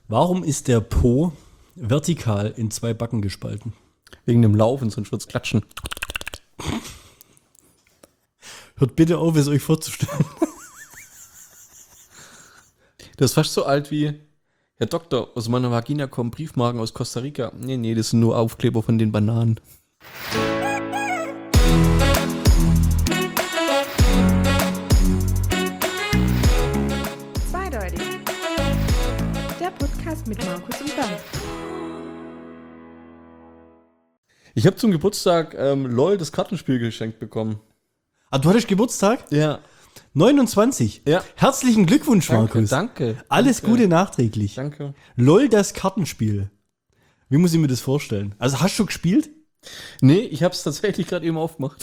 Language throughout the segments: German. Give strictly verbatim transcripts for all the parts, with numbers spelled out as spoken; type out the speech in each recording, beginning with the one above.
Warum ist der Po vertikal in zwei Backen gespalten? Wegen dem Laufen, sonst wird's klatschen. Hört bitte auf, es euch vorzustellen. Das ist fast so alt wie, Herr Doktor, aus meiner Vagina kommen Briefmarken aus Costa Rica. Nee, nee, das sind nur Aufkleber von den Bananen. Zweideutig. Der Podcast mit Markus und Bernd. Ich habe zum Geburtstag ähm, LOL das Kartenspiel geschenkt bekommen. Ah, du hattest Geburtstag? Ja. neunundzwanzig. Ja. Herzlichen Glückwunsch, Danke, Markus. danke. Alles danke. Gute nachträglich. Danke. LOL, das Kartenspiel. Wie muss ich mir das vorstellen? Also hast du gespielt? Nee, ich habe es tatsächlich gerade eben aufgemacht.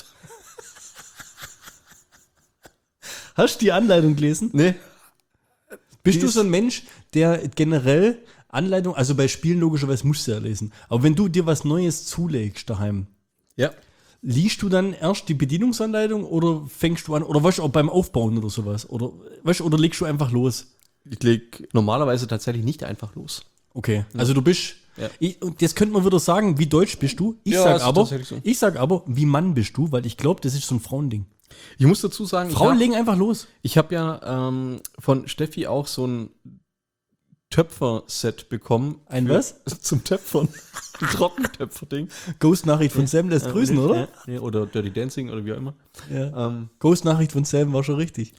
Hast du die Anleitung gelesen? Nee. Bist Die du ist- so ein Mensch, der generell Anleitung, also bei Spielen logischerweise musst du ja lesen, aber wenn du dir was Neues zulegst daheim, Ja. liest du dann erst die Bedienungsanleitung oder fängst du an, oder weißt du, auch beim Aufbauen oder sowas, oder weißt du, oder legst du einfach los? Ich leg normalerweise tatsächlich nicht einfach los. Okay, also du bist, Ja. ich, und jetzt könnte man wieder sagen, wie deutsch bist du? Ich Ja, sag ist aber, tatsächlich so. ich sag aber, wie Mann bist du, weil ich glaube, das ist so ein Frauending. Ich muss dazu sagen, Frauen ich hab- legen einfach los. Ich habe ja ähm, von Steffi auch so ein Töpfer-Set bekommen. Ein für- was? Zum Töpfern. Ein Trockentöpfer-Ding. Ghost-Nachricht von Sam lässt grüßen, oder? Ja, ja, oder Dirty Dancing oder wie auch immer. Ja. Ähm, Ghost-Nachricht von Sam war schon richtig.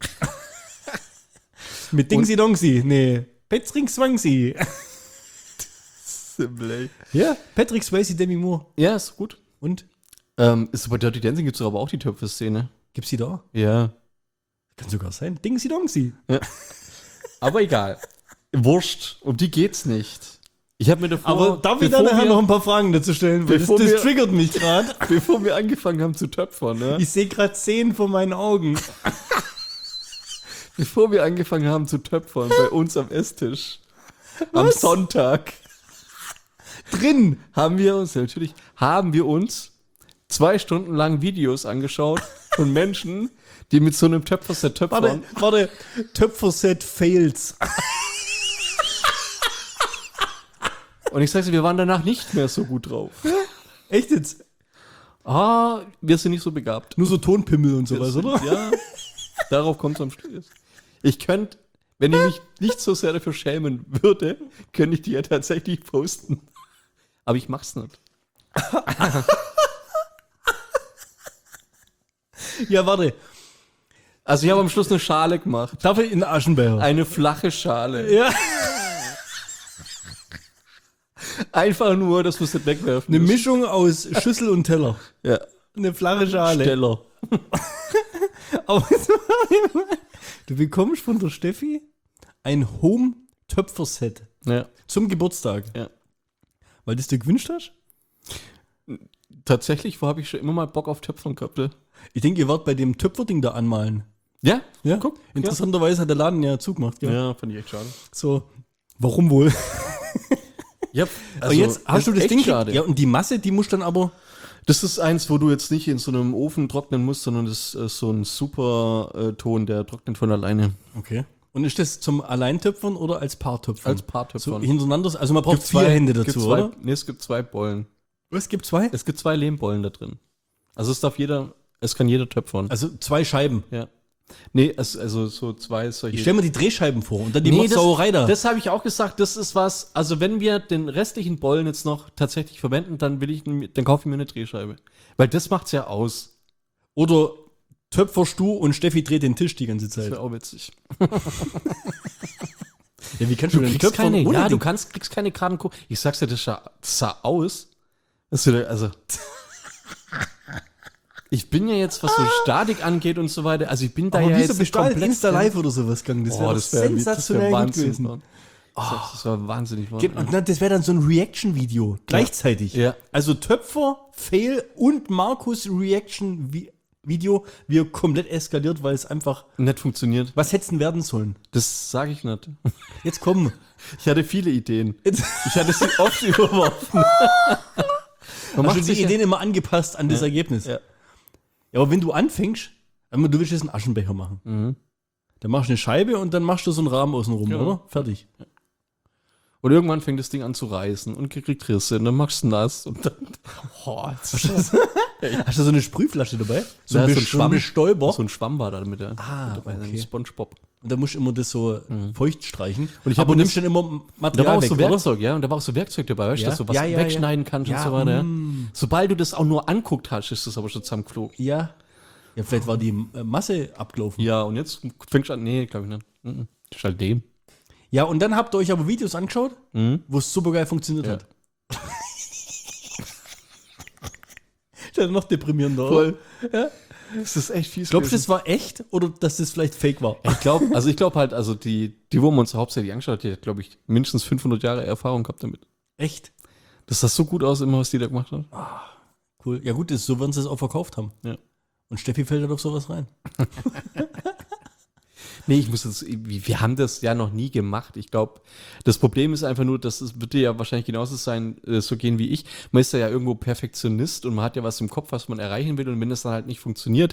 Mit Dingsy Dongsi, nee. Patrick Swayze. Simple. Ja, Patrick Swayze, Demi Moore. Ja, ist gut. Und? Ähm, ist bei Dirty Dancing gibt es aber auch die Töpfer-Szene. Gibt's die da? Ja. Kann sogar sein. Dingsy Dongsi. Aber egal. Wurscht. Um die geht's nicht. Ich habe mir davor. Aber darf ich da bevor nachher wir- noch ein paar Fragen dazu stellen? Weil das, Bevor das wir- triggert mich gerade. Bevor wir angefangen haben zu töpfern, ne? Ich sehe gerade Szenen vor meinen Augen. Bevor wir angefangen haben zu töpfern bei uns am Esstisch. Am Was? Sonntag. Drin. haben wir uns, natürlich, haben wir uns zwei Stunden lang Videos angeschaut von Menschen, die mit so einem Töpferset Warte, töpfern. warte. Töpferset fails. Und ich sage dir, wir waren danach nicht mehr so gut drauf. Echt jetzt? Ah, wir sind nicht so begabt. Nur so Tonpimmel und sowas, oder? Ja, darauf kommt es am Schluss. Ich könnte, wenn ich mich nicht so sehr dafür schämen würde, könnte ich die ja tatsächlich posten. Aber ich mach's nicht. Ja, warte. Also ich habe am Schluss eine Schale gemacht. Darf ich in den Aschenbecher? Eine flache Schale. Ja. Einfach nur, dass wir es nicht wegwerfen. Eine müssen. Mischung aus Schüssel und Teller. Ja. Eine flache Schale. Steller. Aber du bekommst von der Steffi ein Home-Töpferset Ja. zum Geburtstag. Ja. Weil du es dir gewünscht hast? Tatsächlich habe ich schon immer mal Bock auf Töpfern gehabt. Ja. Ich denke, ihr wart bei dem Töpferding da anmalen. Ja? Ja, Guck. Interessanterweise hat der Laden ja zugemacht. Ja, Ja. ja fand ich echt schade. So, warum wohl? Ja, Aber jetzt hast du das echt Ding. schade. Ja, und die Masse, die musst dann aber. Das ist eins, wo du jetzt nicht in so einem Ofen trocknen musst, sondern das ist so ein super äh, Ton, der trocknet von alleine. Okay. Und ist das zum Alleintöpfern oder als Paartöpfern? Als Paartöpfern. So hintereinander. Also man braucht Gibt vier zwei- Hände gibt dazu, zwei, oder? Nee, es gibt zwei Bollen. Es gibt zwei? Es gibt zwei Lehmbollen da drin. Also es darf jeder, es kann jeder töpfern. Also zwei Scheiben. Ja. Nee, es, also so zwei solche. Ich stelle mir die Drehscheiben vor und dann die Nee, Motzauerei da. Das habe ich auch gesagt, das ist was, also wenn wir den restlichen Bollen jetzt noch tatsächlich verwenden, dann will ich, dann kaufe ich mir eine Drehscheibe. Weil das macht's ja aus. Oder töpferst du und Steffi dreht den Tisch die ganze Das Zeit. wäre auch witzig. Ja, wie kannst du, Du denn kriegst töpfern keine, ohne ja, du Ding? kannst, kriegst keine Karten gucken. Ich sag's dir, das sah, das sah aus. Das ist wieder, also. Ich bin ja jetzt, was so Statik angeht und so weiter, also ich bin da Aber ja wieso jetzt bist du halt komplett Insta Live oder sowas gegangen? Das wäre Oh, doch das wäre sensationell wär gut Wahnsinn. gewesen. Mann. Das, das war wahnsinnig. Mann. Ge- und dann- Das wäre dann so ein Reaction-Video. Gleichzeitig. Ja. Also Töpfer, Fail und Markus Reaction-Video, wie er komplett eskaliert, weil es einfach. Nicht funktioniert. Was hätte es denn werden sollen? Das sage ich nicht. Jetzt komm. Ich hatte viele Ideen. Jetzt Ich hatte sie oft überworfen. Man hast du die sich ja- Ideen immer angepasst an das Ergebnis. Ja. Ja, aber wenn du anfängst, aber du willst jetzt einen Aschenbecher machen. Mhm. Dann machst du eine Scheibe und dann machst du so einen Rahmen außen rum, Ja. oder? Fertig. Und irgendwann fängt das Ding an zu reißen und kriegt Risse und dann machst du nass und dann. Oh, Hast du so eine Sprühflasche dabei? so, ein Besch- Schwamm, Bestäuber? so ein Schwamm war da mit der. Ah, mit dabei, okay. SpongeBob. Und da musst du immer das so feucht streichen. Und ich aber hab du mir nimmst dann immer Da war Material auch weg, so oder? Werkzeug, ja, und da war auch so Werkzeug dabei, weißt du, Ja? dass du was Ja, ja, wegschneiden ja. kannst Ja, und so weiter. mm. Sobald du das auch nur anguckt hast, ist das aber schon zusammengeflogen. Ja. Ja, vielleicht war die äh, Masse abgelaufen. Ja, und jetzt fängst du an, nee, glaube ich nicht. Mhm. Das ist halt dem. Ja, und dann habt ihr euch aber Videos angeschaut, Mhm. wo es super geil funktioniert Ja. hat. Das ist noch deprimierender, Voll. Ja? Das ist echt fies. Glaubst du, das war echt oder dass das vielleicht fake war? Ich glaube, also ich glaube halt, also die, die, wo wir uns hauptsächlich angeschaut hat, die hat, glaube ich, mindestens fünfhundert Jahre Erfahrung gehabt damit. Echt? Das sah so gut aus, immer, was die da gemacht hat. Cool. Ja gut, das, so werden sie es auch verkauft haben. Ja. Und Steffi fällt halt auf sowas rein. Nee, ich muss jetzt, wir haben das ja noch nie gemacht. Ich glaube, das Problem ist einfach nur, dass es wird dir ja wahrscheinlich genauso sein, äh, so gehen wie ich. Man ist ja irgendwo Perfektionist und man hat ja was im Kopf, was man erreichen will und wenn das dann halt nicht funktioniert,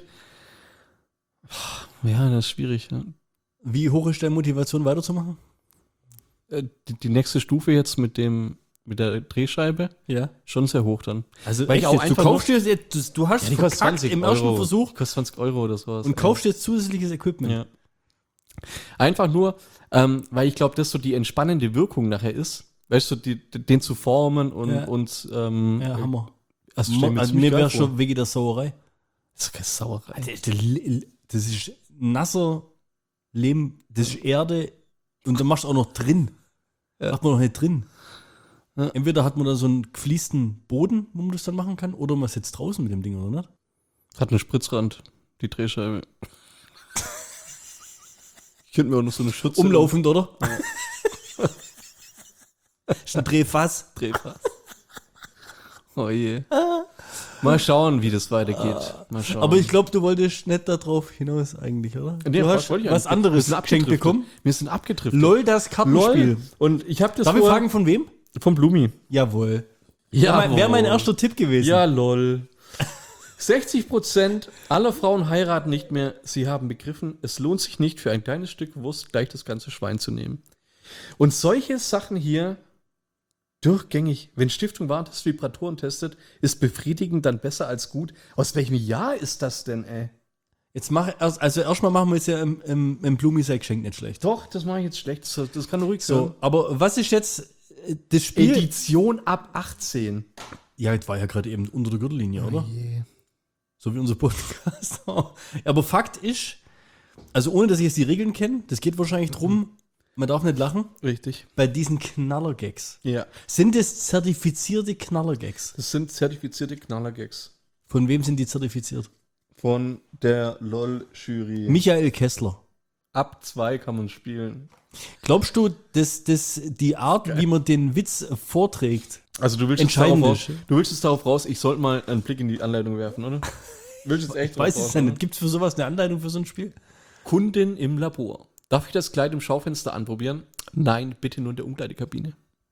ja, das ist schwierig. Ja. Wie hoch ist deine Motivation weiterzumachen? Äh, Die, die nächste Stufe jetzt mit dem, mit der Drehscheibe, Ja. schon sehr hoch dann. Also Weil ich echt auch jetzt, du einfach kaufst dir jetzt, du, du hast Ja, die kostet verkackt zwanzig im Euro. ersten Versuch Die kostet zwanzig Euro oder sowas. und kaufst jetzt zusätzliches Equipment. Ja. Einfach nur, ähm, weil ich glaube, dass so die entspannende Wirkung nachher ist, weißt du, die, den zu formen und, Ja. und ähm, Ja, Hammer. Also, Mo- stell mir also ziemlich mir geil wäre vor. schon wegen der Sauerei. Das ist keine Sauerei. Das ist nasser Lehm, das ist Erde und dann machst du auch noch drin. Ja. Macht man noch nicht drin. Ja. Entweder hat man da so einen gefliesten Boden, wo man das dann machen kann, oder man sitzt draußen mit dem Ding, oder nicht? Hat einen Spritzrand, die Drehscheibe. Ich könnte mir auch noch so eine Schürze. Umlaufend, oder? ist ein Drehfass. Drehfass. Oh je. Mal schauen, wie das weitergeht. Mal schauen. Aber ich glaube, du wolltest nicht darauf hinaus eigentlich, oder? Nee, du was hast wollte ich was eigentlich? anderes Wir sind geschenkt abgedriftet. bekommen. Wir sind abgetrifft. LOL, das Kartenspiel. Und ich habe das Darf ich vor- fragen, von wem? Vom Blumi. Jawohl. Ja, Wäre mein, wär mein erster Tipp gewesen. Ja, lol. sechzig Prozent aller Frauen heiraten nicht mehr. Sie haben begriffen, es lohnt sich nicht, für ein kleines Stück Wurst gleich das ganze Schwein zu nehmen. Und solche Sachen hier durchgängig, wenn Stiftung Warentest Vibratoren testet, ist befriedigend dann besser als gut. Aus welchem Jahr ist das denn, ey? Jetzt mach erst, also erstmal machen wir jetzt ja im, im, im Blumi sein Geschenk nicht schlecht. Doch, das mache ich jetzt schlecht. Das, das kann ruhig So, sein. aber was ist jetzt äh, das Spiel? Edition ab achtzehn. Ja, jetzt war ja gerade eben unter der Gürtellinie, oder? Je. So wie unser Podcast. Aber Fakt ist, also ohne dass ich jetzt die Regeln kenne, das geht wahrscheinlich drum, man darf nicht lachen, Richtig. bei diesen Knallergags. Ja. Sind es zertifizierte Knallergags? Das sind zertifizierte Knallergags. Von wem sind die zertifiziert? Von der LOL-Jury. Michael Kessler. Ab zwei kann man spielen. Glaubst du, dass, dass die Art, wie man den Witz vorträgt, Also du willst jetzt darauf entscheidend raus, ist? du willst jetzt darauf raus, ich sollte mal einen Blick in die Anleitung werfen, oder? Willst du jetzt echt Ich weiß drauf es ja raus, nicht. Gibt es für sowas eine Anleitung für so ein Spiel? oder? Kundin im Labor. Darf ich das Kleid im Schaufenster anprobieren? Nein, bitte nur in der Umkleidekabine.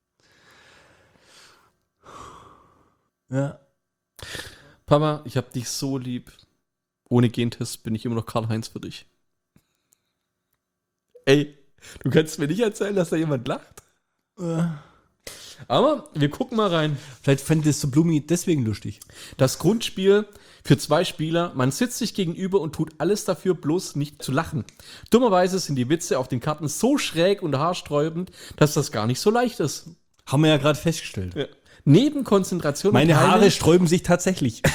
Ja. Papa, ich hab dich so lieb. Ohne Gentest bin ich immer noch Karl-Heinz für dich. Ey, du kannst mir nicht erzählen, dass da jemand lacht. Äh, Aber wir gucken mal rein. Vielleicht fände das so Blumi deswegen lustig. Das Grundspiel für zwei Spieler. Man sitzt sich gegenüber und tut alles dafür, bloß nicht zu lachen. Dummerweise sind die Witze auf den Karten so schräg und haarsträubend, dass das gar nicht so leicht ist. Haben wir ja gerade festgestellt. Ja. Neben Konzentration und Meine Haare Teilnahme- sträuben sich tatsächlich.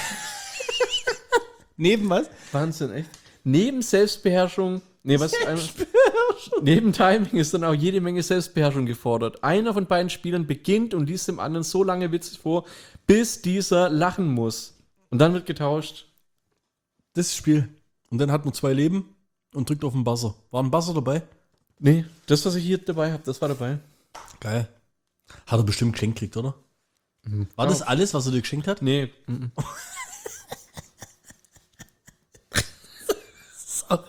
Neben was? Wahnsinn, echt. Neben Selbstbeherrschung, nee, was? Neben Timing ist dann auch jede Menge Selbstbeherrschung gefordert. Einer von beiden Spielern beginnt und liest dem anderen so lange Witze vor, bis dieser lachen muss. Und dann wird getauscht. Das Spiel. Und dann hat man zwei Leben und drückt auf den Buzzer. War ein Buzzer dabei? Nee, das, was ich hier dabei habe, das war dabei. Geil. Hat er bestimmt geschenkt gekriegt, oder? War das alles, was er dir geschenkt hat? Nee. mhm. Sorry.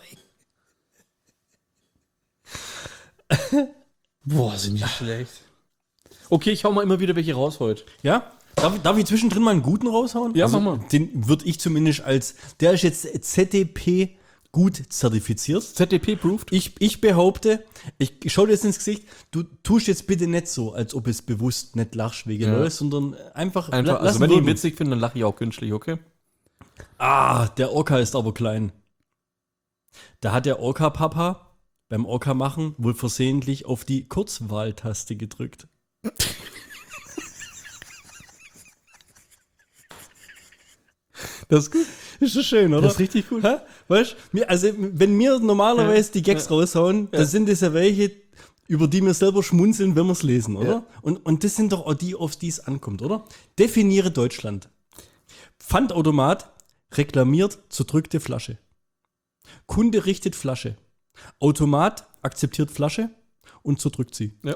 Boah, sind die schlecht. Okay, ich hau mal immer wieder welche raus heute. Ja? Darf, ich- darf ich zwischendrin mal einen guten raushauen? Ja, also, mach mal. Den würde ich zumindest als, der ist jetzt Z D P gut zertifiziert. Z D P-approved? Ich, ich behaupte, ich schau dir jetzt ins Gesicht, du tust jetzt bitte nicht so, als ob es bewusst nicht lachst wegen Ja. Neues, sondern einfach, Einfach, la- also lassen wenn ich ihn wirken. witzig finde, dann lache ich auch künstlich, okay? Ah, der Orca ist aber klein. Da hat der Orca-Papa beim Orca machen wohl versehentlich auf die Kurzwahltaste gedrückt. Das ist gut. Ist das schön, oder? Das ist richtig gut. Hä? Weißt du, also, wenn wir normalerweise die Gags raushauen, dann sind das ja welche, über die wir selber schmunzeln, wenn wir es lesen, oder? Ja. Und, und das sind doch auch die, auf die es ankommt, oder? Definiere Deutschland. Pfandautomat reklamiert zerdrückte Flasche. Kunde richtet Flasche. Automat akzeptiert Flasche und zerdrückt sie. Ja.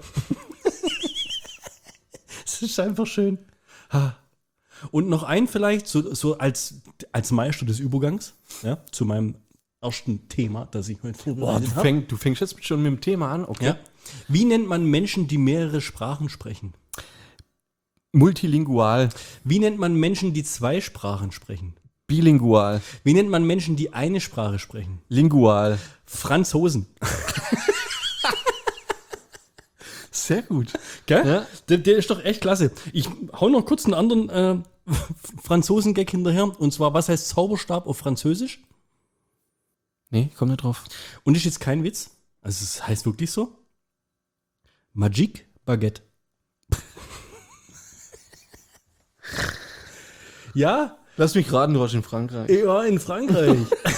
Das ist einfach schön. Ha. Und noch ein vielleicht, so, so als, als Meister des Übergangs, ja, zu meinem ersten Thema, das ich heute Boah, du, vorbereitet habe. fäng, du fängst jetzt schon mit dem Thema an, okay? Ja. Wie nennt man Menschen, die mehrere Sprachen sprechen? Multilingual, Wie nennt man Menschen, die zwei Sprachen sprechen? bilingual, Wie nennt man Menschen, die eine Sprache sprechen? lingual. Franzosen. Sehr gut. Gell? Ja. Der, der ist doch echt klasse. Ich hau noch kurz einen anderen äh, Franzosen-Gag hinterher. Und zwar, was heißt Zauberstab auf Französisch? Nee, komm nicht drauf. Und ist jetzt kein Witz. Also es heißt wirklich so. Magique Baguette. Ja, Lass mich raten, du warst in Frankreich. ich war in Frankreich.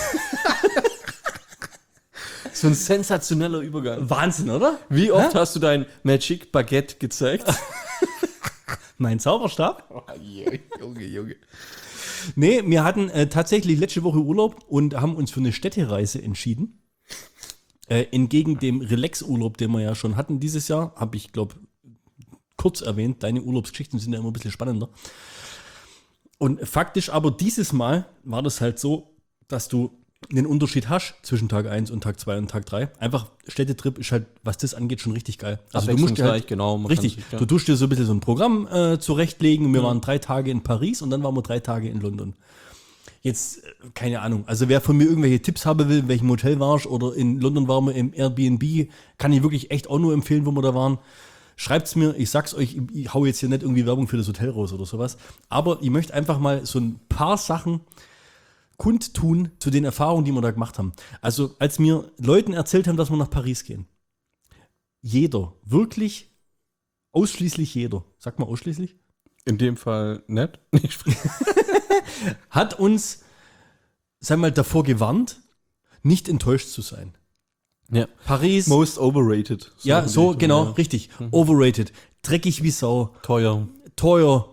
So ein sensationeller Übergang. Wahnsinn, oder? Wie oft hast du dein Magic Baguette gezeigt? Mein Zauberstab? Oh, Junge, Junge. Nee, wir hatten äh, tatsächlich letzte Woche Urlaub und haben uns für eine Städtereise entschieden. Äh, entgegen dem Relax-Urlaub, den wir ja schon hatten dieses Jahr, habe ich, glaube kurz erwähnt, deine Urlaubsgeschichten sind ja immer ein bisschen spannender. Und faktisch aber dieses Mal war das halt so, dass du einen Unterschied hast zwischen Tag eins und Tag zwei und Tag drei. Einfach Städtetrip ist halt, was das angeht, schon richtig geil. Also du musst dir halt, genau. man richtig, kann sich, ja. du tust dir so ein bisschen so ein Programm äh, zurechtlegen. Wir waren drei Tage in Paris und dann waren wir drei Tage in London. Jetzt, äh, keine Ahnung, also wer von mir irgendwelche Tipps haben will, in welchem Hotel warst oder in London waren wir im Airbnb, kann ich wirklich echt auch nur empfehlen, wo wir da waren. Schreibt's mir, ich sag's euch, ich, ich hau jetzt hier nicht irgendwie Werbung für das Hotel raus oder sowas, aber ich möchte einfach mal so ein paar Sachen kundtun zu den Erfahrungen, die wir da gemacht haben. Also als mir Leuten erzählt haben, dass wir nach Paris gehen, jeder, wirklich ausschließlich jeder, sag mal ausschließlich, In dem Fall nicht. hat uns, sag mal, davor gewarnt, nicht enttäuscht zu sein. Ja. Paris, Most overrated. ja, so, die- genau, ja. richtig. Overrated, dreckig wie Sau, Teuer. teuer,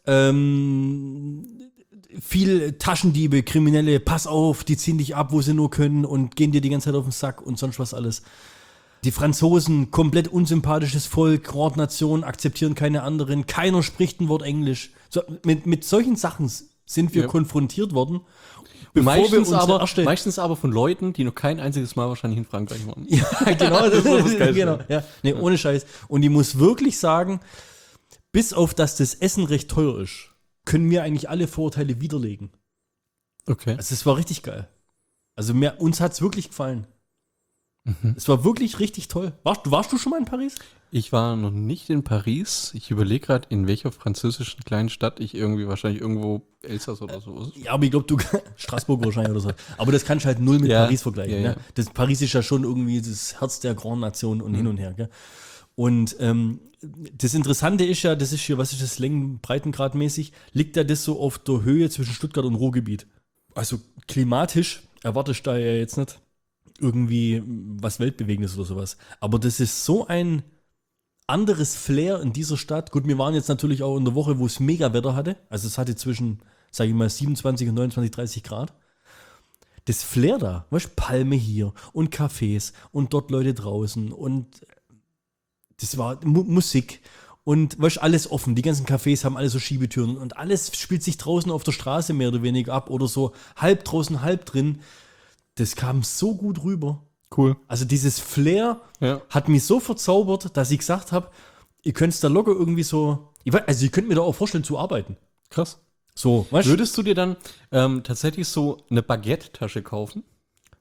ähm, viel Taschendiebe, Kriminelle, pass auf, die ziehen dich ab, wo sie nur können und gehen dir die ganze Zeit auf den Sack und sonst was alles. Die Franzosen, komplett unsympathisches Volk, Grandnation, akzeptieren keine anderen, keiner spricht ein Wort Englisch. So, mit, mit solchen Sachen sind wir Ja. konfrontiert worden, bevor Meistens, wir uns aber, erste- meistens aber von Leuten, die noch kein einziges Mal wahrscheinlich in Frankreich waren. Ja, genau, das, Das ist geil. genau. Ja, nee, ohne Scheiß. Und ich muss wirklich sagen, bis auf dass das Essen recht teuer ist, können wir eigentlich alle Vorurteile widerlegen. Okay. Also es war richtig geil. Also mir, uns hat es wirklich gefallen. Mhm. Es war wirklich richtig toll. Warst, warst du schon mal in Paris? Ich war noch nicht in Paris. Ich überlege gerade, in welcher französischen kleinen Stadt ich irgendwie, wahrscheinlich irgendwo Elsass oder so ist. Ja, aber ich glaube, du Straßburg wahrscheinlich oder so. Aber das kannst du halt null mit Ja, Paris vergleichen. ja, ja. Ne? Das, Paris ist ja schon irgendwie das Herz der Grand Nation und Mhm. hin und her. Gell? Und ähm, das Interessante ist ja, das ist hier, was ist das, Längen-Breitengrad-mäßig, liegt ja das so auf der Höhe zwischen Stuttgart und Ruhrgebiet. Also klimatisch erwartest du da ja jetzt nicht irgendwie was Weltbewegendes oder sowas. Aber das ist so ein anderes Flair in dieser Stadt. Gut, wir waren jetzt natürlich auch in der Woche, wo es mega Wetter hatte. Also es hatte zwischen, sage ich mal, siebenundzwanzig und neunundzwanzig, dreißig Grad. Das Flair da, weißt du, Palme hier und Cafés und dort Leute draußen und das war Mu- Musik und weißt du, alles offen. Die ganzen Cafés haben alle so Schiebetüren und alles spielt sich draußen auf der Straße mehr oder weniger ab oder so halb draußen, halb drin. Das kam so gut rüber. Cool. Also dieses Flair Ja. hat mich so verzaubert, dass ich gesagt habe, ihr könnt es da locker irgendwie so, ich weiß, also ihr könnt mir da auch vorstellen zu arbeiten. Krass. So, weißt du? Würdest du dir dann ähm, tatsächlich so eine Baguette-Tasche kaufen?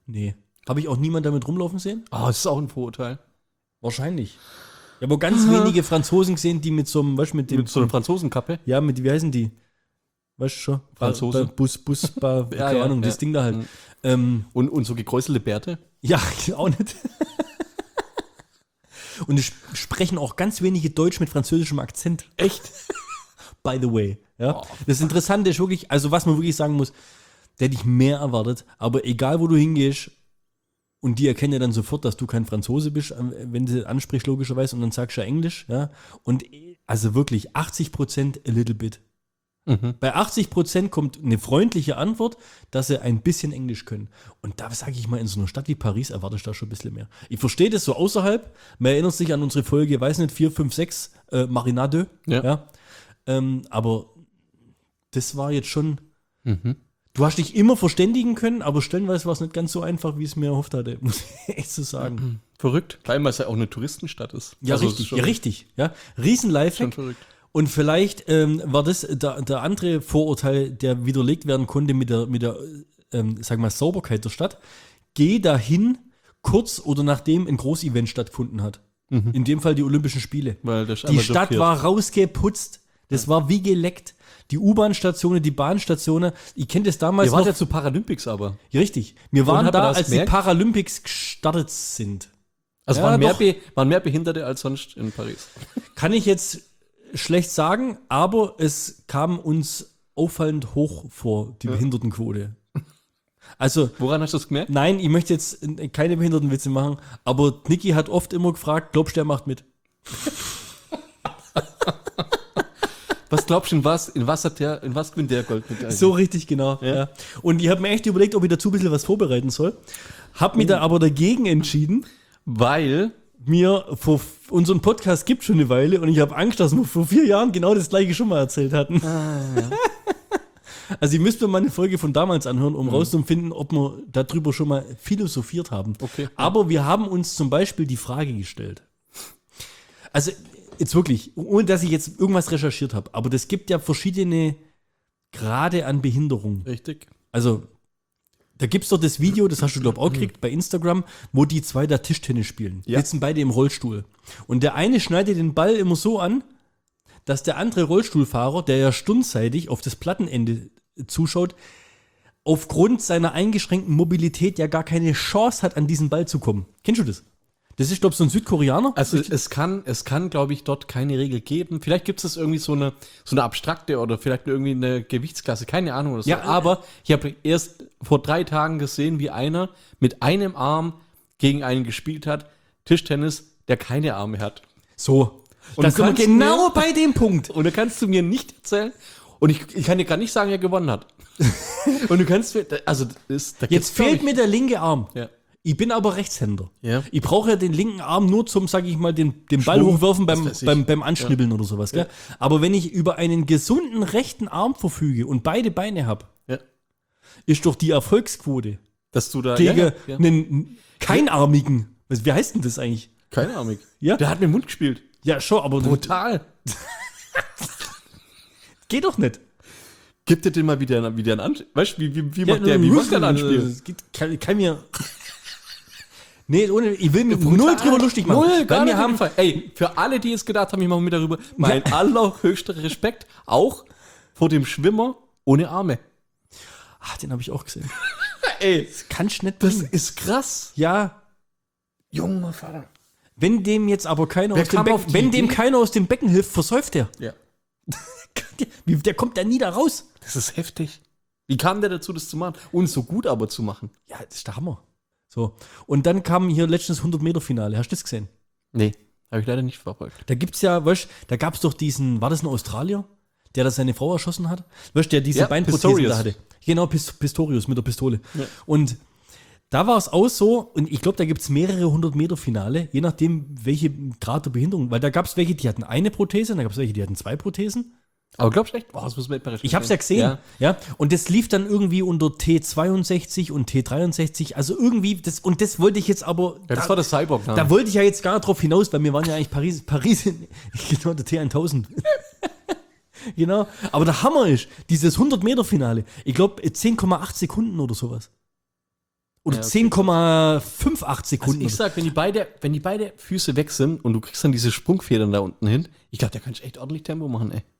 Nee. Habe ich auch niemand damit rumlaufen sehen? Ah, das ist auch ein Vorurteil. Wahrscheinlich. Ich habe auch ganz wenige Franzosen gesehen, die mit so einem, weißt du, mit dem. Mit so einer Franzosenkappe. Ja, mit, wie heißen die? Weißt du schon? Franzose. Ba, ba, Bus, Bus, ba, Ja, keine ja, Ahnung, das ja. Ding da halt. Mhm. Ähm, Und, und so gekräuselte Bärte. ja, auch nicht. Und es sp- sprechen auch ganz wenige Deutsch mit französischem Akzent. Echt? By the way. Ja? Oh, Das Interessante ist wirklich, also was man wirklich sagen muss, da hätte ich mehr erwartet, aber egal wo du hingehst, und die erkennen ja dann sofort, dass du kein Franzose bist, wenn sie ansprichst, logischerweise, und dann sagst du ja Englisch, ja. Und also wirklich achtzig Prozent a little bit. Mhm. Bei achtzig Prozent kommt eine freundliche Antwort, dass sie ein bisschen Englisch können. Und da sage ich mal, in so einer Stadt wie Paris erwarte ich da schon ein bisschen mehr. Ich verstehe das so außerhalb. Man erinnert sich an unsere Folge, weiß nicht, vier, fünf, sechs, äh, Marinade. Ja. Ja. Ähm, aber das war jetzt schon. Mhm. Du hast dich immer verständigen können, aber stellenweise war es nicht ganz so einfach, wie ich es mir erhofft hatte, muss ich echt so sagen. Verrückt. Vor allem, weil es ja auch eine Touristenstadt ist. Ja, Also, richtig, ist schon, ja, richtig. Ja. Riesen schon Lifehack. verrückt. Und vielleicht ähm, war das der, der andere Vorurteil, der widerlegt werden konnte mit der, mit der ähm, sag mal, Sauberkeit der Stadt. Geh dahin, kurz oder nachdem ein Großevent stattgefunden hat. Mhm. In dem Fall die Olympischen Spiele. Weil das Die einmal Stadt durchkehrt. war rausgeputzt. Das war wie geleckt. Die U-Bahn-Stationen, die Bahnstationen. Ich kenne das damals Wir waren noch. ja zu Paralympics aber. Richtig. Wir waren hat man da, das als die gemerkt? Paralympics gestartet sind. Also Ja, waren, mehr doch. Be waren mehr Behinderte als sonst in Paris. Kann ich jetzt schlecht sagen, aber es kam uns auffallend hoch vor, die Behindertenquote. Also, Woran hast du das gemerkt? nein, ich möchte jetzt keine Behindertenwitze machen, aber Niki hat oft immer gefragt, glaubst du, der macht mit? Was glaubst du, in was, in was hat der, in was gewinnt der Goldmedaille? So richtig, genau. Ja. Ja. Und ich habe mir echt überlegt, ob ich dazu ein bisschen was vorbereiten soll. Hab mich da aber dagegen entschieden, Weil, mir vor unseren Podcast gibt schon eine Weile und ich habe Angst, dass wir vor vier Jahren genau das gleiche schon mal erzählt hatten. Also ihr müsst mir mal eine Folge von damals anhören, um rauszufinden, ob wir darüber schon mal philosophiert haben. Okay. Aber wir haben uns zum Beispiel die Frage gestellt. Also jetzt wirklich, ohne dass ich jetzt irgendwas recherchiert habe, aber das gibt ja verschiedene Grade an Behinderung. richtig. Also da gibt es doch das Video, das hast du, glaube ich, auch gekriegt bei Instagram, wo die zwei da Tischtennis spielen. Die Ja. sitzen beide im Rollstuhl. Und der eine schneidet den Ball immer so an, dass der andere Rollstuhlfahrer, der ja stundseitig auf das Plattenende zuschaut, aufgrund seiner eingeschränkten Mobilität ja gar keine Chance hat, an diesen Ball zu kommen. Kennst du das? Das ist, glaube ich, so ein Südkoreaner. Also es kann, es kann, glaube ich, dort keine Regel geben. Vielleicht gibt es irgendwie so eine, so eine abstrakte oder vielleicht irgendwie eine Gewichtsklasse, keine Ahnung oder so. Ja, aber ich habe erst vor drei Tagen gesehen, wie einer mit einem Arm gegen einen gespielt hat, Tischtennis, der keine Arme hat. So. Und Da du sind wir kannst genau mir- bei dem Punkt. Und da kannst du mir nicht erzählen, und ich, ich kann dir gar nicht sagen, wer gewonnen hat. Und du kannst mir, also das, da Jetzt gibt's, glaub fehlt ich- mir der linke Arm. Ja. Ich bin aber Rechtshänder. Ja. Ich brauche ja den linken Arm nur zum, sag ich mal, den, den Ball Schwung, hochwerfen beim, was weiß ich. beim, beim Anschnibbeln oder sowas. Gell? Aber wenn ich über einen gesunden rechten Arm verfüge und beide Beine habe, Ja. ist doch die Erfolgsquote Dass du da gegen ja, ja, ja. einen keinarmigen, was, wie heißt denn das eigentlich? Keine Ahnung. Ja. Der hat mit dem Mund gespielt. Ja, schon, aber Brutal. geht doch nicht. Gib dir den mal wieder, wieder einen Anspiel. Weißt du, wie, wie, wie macht der, wie macht der einen Anspiel? Das geht- Kann, kann mir. Nee, ohne, ich will mir null drüber lustig machen. Null, gar Weil nicht. wir haben, Fall. Ey, für alle, die jetzt gedacht haben, ich mache mir darüber, mein allerhöchster Respekt auch vor dem Schwimmer ohne Arme. ach, den habe ich auch gesehen. Ey, Das kannst du nicht das bringen. ist krass. Ja, Junge Vater. wenn dem jetzt aber keiner Wer aus dem kam auf Becken, die wenn dem Idee? keiner aus dem Becken hilft, versäuft der. Ja. Wie, der kommt da nie da raus. Das ist heftig. Wie kam der dazu, das zu machen? Und so gut aber zu machen? Ja, das ist der Hammer. So. Und dann kam hier letztens hundert Meter Finale. Hast du das gesehen? Nee, habe ich leider nicht verfolgt. Da gibt's ja, weißt, da gab's doch diesen, war das ein Australier, der da seine Frau erschossen hat? Weißt, der diese Ja, Beinprothesen Pistorius. da hatte. Genau, Pist Pistorius mit der Pistole. Ja. Und da war es auch so, und ich glaube, da gibt's mehrere hundert Meter Finale, je nachdem, welche Grad der Behinderung. Weil da gab's welche, die hatten eine Prothese, und da gab's welche, die hatten zwei Prothesen. Aber glaubst du echt? Oh, das muss man Ich habe es ja gesehen. Ja. Und das lief dann irgendwie unter T zweiundsechzig und T dreiundsechzig. Also irgendwie, das, und das wollte ich jetzt aber. Ja, das da, war das Cyborg. da wollte ich ja jetzt gar nicht drauf hinaus, weil wir waren ja eigentlich Paris, Paris, in, genau, der T tausend. Genau. Aber der Hammer ist, dieses hundert Meter Finale, ich glaube zehn Komma acht Sekunden oder sowas. Oder Ja, okay, zehn Komma fünfundachtzig Also Sekunden. ich sag, wenn die, beide, wenn die beide Füße weg sind und du kriegst dann diese Sprungfedern da unten hin, ich glaube, da kannst du echt ordentlich Tempo machen, ey.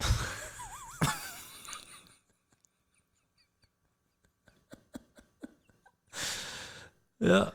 ja.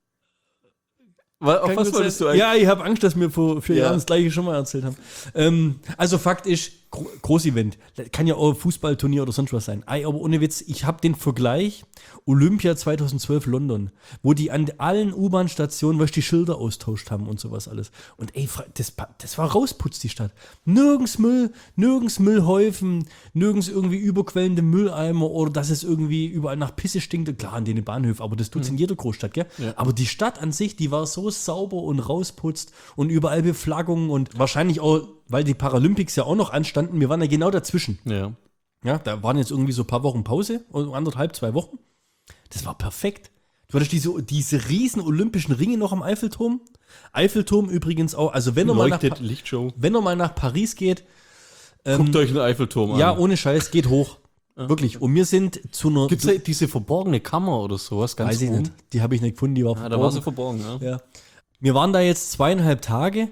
Auf Kann was gut wolltest du sein. eigentlich? Ja, ich habe Angst, dass wir vor vier Ja. Jahren das gleiche schon mal erzählt haben. Ähm, also Fakt ist, Gro Großevent. Kann ja auch ein Fußballturnier oder sonst was sein. Ei, aber ohne Witz, ich habe den Vergleich Olympia zweitausendzwölf London, wo die an allen U-Bahn-Stationen, weißt, die Schilder austauscht haben und sowas alles. Und ey, das, das war rausputzt, die Stadt. Nirgends Müll, nirgends Müllhäufen, nirgends irgendwie überquellende Mülleimer oder dass es irgendwie überall nach Pisse stinkt. Klar, an den Bahnhöfen, aber das tut's in jeder Großstadt, gell? Ja. Aber die Stadt an sich, die war so sauber und rausputzt und überall Beflaggungen und wahrscheinlich auch, weil die Paralympics ja auch noch anstanden, wir waren ja genau dazwischen. Ja. Ja, da waren jetzt irgendwie so ein paar Wochen Pause, anderthalb, zwei Wochen. Das war perfekt. Du hattest diese, diese riesen olympischen Ringe noch am Eiffelturm. Eiffelturm übrigens auch, also wenn er, mal nach, Leuchtet, Pa- Lichtshow. wenn er mal nach Paris geht, Guckt euch den Eiffelturm an. ja, ohne Scheiß, geht hoch. Wirklich. Und wir sind zu einer... Gibt es da diese verborgene Kammer oder sowas? Ganz weiß ich oben? nicht. Die habe ich nicht gefunden, die war Ja, da war sie verborgen, ja. Ja. Wir waren da jetzt zweieinhalb Tage.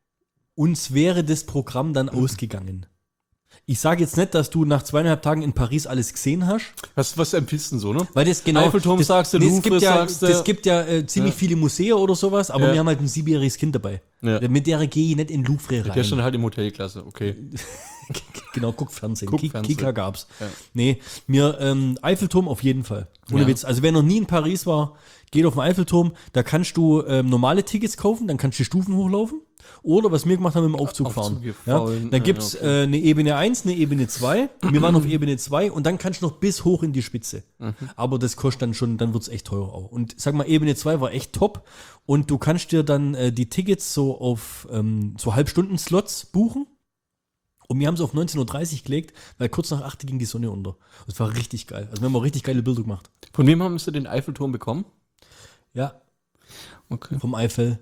Uns wäre das Programm dann ausgegangen. Ich sage jetzt nicht, dass du nach zweieinhalb Tagen in Paris alles gesehen hast, Was, was empfiehlst du denn so, ne? weil das genau... Eiffelturm das, sagst du, nee, es Louvre gibt ja, sagst du. Es gibt ja äh, ziemlich Ja. viele Museen oder sowas, aber Ja. wir haben halt ein siebenjähriges Kind dabei. Ja. Mit der gehe ich nicht in Louvre rein. Der stand halt im Hotelklasse, okay. Genau, guck Fernsehen. Guck Ki- Fernsehen. Kika gab's. Ja. Nee, mir ähm, Eiffelturm auf jeden Fall. Ohne Ja. Witz. Also wer noch nie in Paris war, geht auf den Eiffelturm. Da kannst du ähm, normale Tickets kaufen, dann kannst du die Stufen hochlaufen. Oder was wir gemacht haben, mit dem Aufzug, Aufzug fahren. gefallen. Ja, dann Ja, gibt's okay. äh, eine Ebene eins, eine Ebene zwei. Wir waren auf Ebene zwei und dann kannst du noch bis hoch in die Spitze. Mhm. Aber das kostet dann schon, dann wird's echt teuer auch. Und sag mal, Ebene zwei war echt top. Und du kannst dir dann äh, die Tickets so auf ähm, so Halbstunden-Slots buchen. Und wir haben es auf neunzehn Uhr dreißig gelegt, weil kurz nach acht ging die Sonne unter. Das war richtig geil. Also wir haben auch richtig geile Bilder gemacht. Von wem haben sie den Eiffelturm bekommen? Ja, Okay. vom Eifel.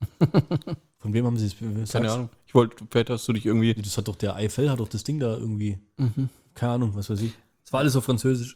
Von wem haben sie es? Keine sag's? Ahnung. Ich wollte, vielleicht hast du dich irgendwie. Das hat doch der Eifel, hat doch das Ding da irgendwie. Keine Ahnung, was weiß ich. Es war alles auf Französisch.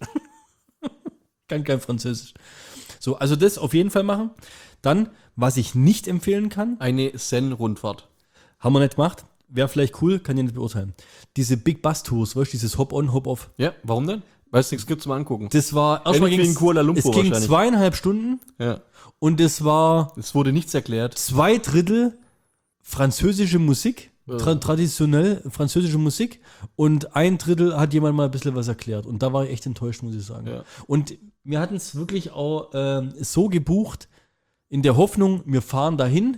Kann kein Französisch. So, also das auf jeden Fall machen. Dann, was ich nicht empfehlen kann, Eine Zen-Rundfahrt. haben wir nicht gemacht. Wäre vielleicht cool, kann ich nicht beurteilen. Diese Big Bus Tours, weißt du, dieses Hop-on, Hop-off. Ja, warum denn? Weil es nichts gibt zum Angucken. Das war erstmal Ähnlich wie ging's- in Kuala Lumpur Es ging wahrscheinlich. zweieinhalb Stunden Ja. und es war Es wurde nichts erklärt. zwei Drittel französische Musik, tra traditionell französische Musik und ein Drittel hat jemand mal ein bisschen was erklärt. Und da war ich echt enttäuscht, muss ich sagen. Ja. Und wir hatten es wirklich auch ähm, so gebucht, in der Hoffnung, wir fahren dahin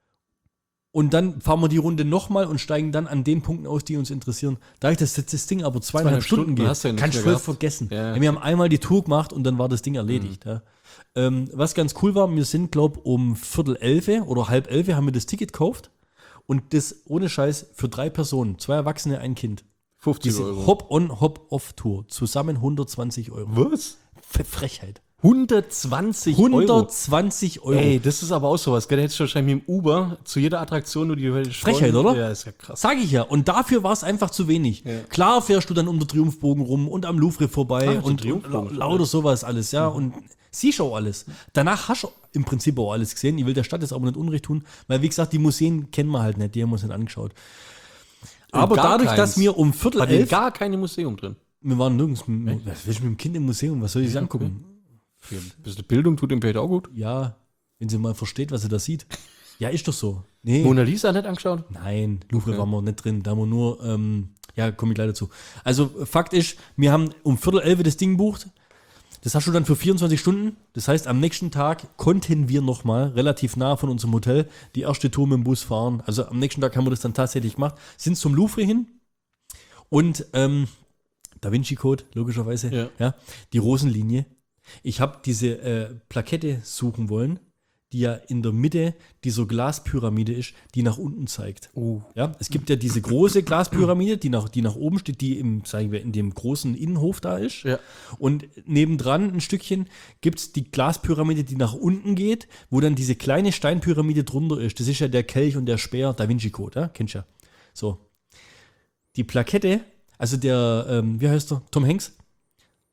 und dann fahren wir die Runde nochmal und steigen dann an den Punkten aus, die uns interessieren. Da ich das, das Ding aber zweieinhalb Zweieinhalb Stunden Stunden geht, hast du ja nicht kannst du mehr voll gehabt. vergessen. Ja. Wir haben einmal die Tour gemacht und dann war das Ding erledigt. Ja. Ähm, was ganz cool war, wir sind, glaube ich, um Viertel elfe oder halb elfe haben wir das Ticket gekauft und das ohne Scheiß für drei Personen, zwei Erwachsene, ein Kind. fünfzig Diese Euro. Hop-on, Hop-off-Tour, zusammen hundertzwanzig Euro. Was? F- Frechheit. hundertzwanzig Euro. hundertzwanzig Euro. Ey, das ist aber auch sowas, gell? Da hättest du wahrscheinlich mit dem Uber zu jeder Attraktion nur die Frechheit, oder? Ja, ist ja krass. Sag ich ja. Und dafür war es einfach zu wenig. Ja. Klar fährst du dann um den Triumphbogen rum und am Louvre vorbei Ah, der und, und Triumphbogen. la- lauter sowas alles, ja. Und siehst auch alles. Danach hast du im Prinzip auch alles gesehen. Ich will der Stadt jetzt aber nicht Unrecht tun, weil wie gesagt, die Museen kennen wir halt nicht, die haben wir uns nicht angeschaut. Aber gar dadurch, keins. dass wir um Viertel War denn elf, gar kein Museum drin. wir waren nirgends, mit, was willst du mit dem Kind im Museum, was soll ich sich angucken? Ja, ein bisschen Bildung tut dem vielleicht auch gut. Ja, wenn sie mal versteht, was sie da sieht. Ja, ist doch so. Nee. Mona Lisa nicht angeschaut? Nein, Louvre Okay. waren wir nicht drin. Da haben wir nur, ähm, ja, komme ich gleich dazu. Also, Fakt ist, wir haben um Viertel elf das Ding gebucht. Das hast du dann für vierundzwanzig Stunden. Das heißt, am nächsten Tag konnten wir nochmal relativ nah von unserem Hotel die erste Tour mit dem Bus fahren. Also am nächsten Tag haben wir das dann tatsächlich gemacht. Sind zum Louvre hin und ähm, Da Vinci Code, logischerweise. Ja. Ja, die Rosenlinie. Ich habe diese äh, Plakette suchen wollen, die ja in der Mitte dieser Glaspyramide ist, die nach unten zeigt. Oh. Ja, es gibt ja diese große Glaspyramide, die nach, die nach oben steht, die im, sagen wir, in dem großen Innenhof da ist. Ja. Und nebendran ein Stückchen gibt es die Glaspyramide, die nach unten geht, wo dann diese kleine Steinpyramide drunter ist. Das ist ja der Kelch und der Speer, Da Vinci Code, ja? Kennst du ja. So. Die Plakette, also der, ähm, wie heißt der? Tom Hanks?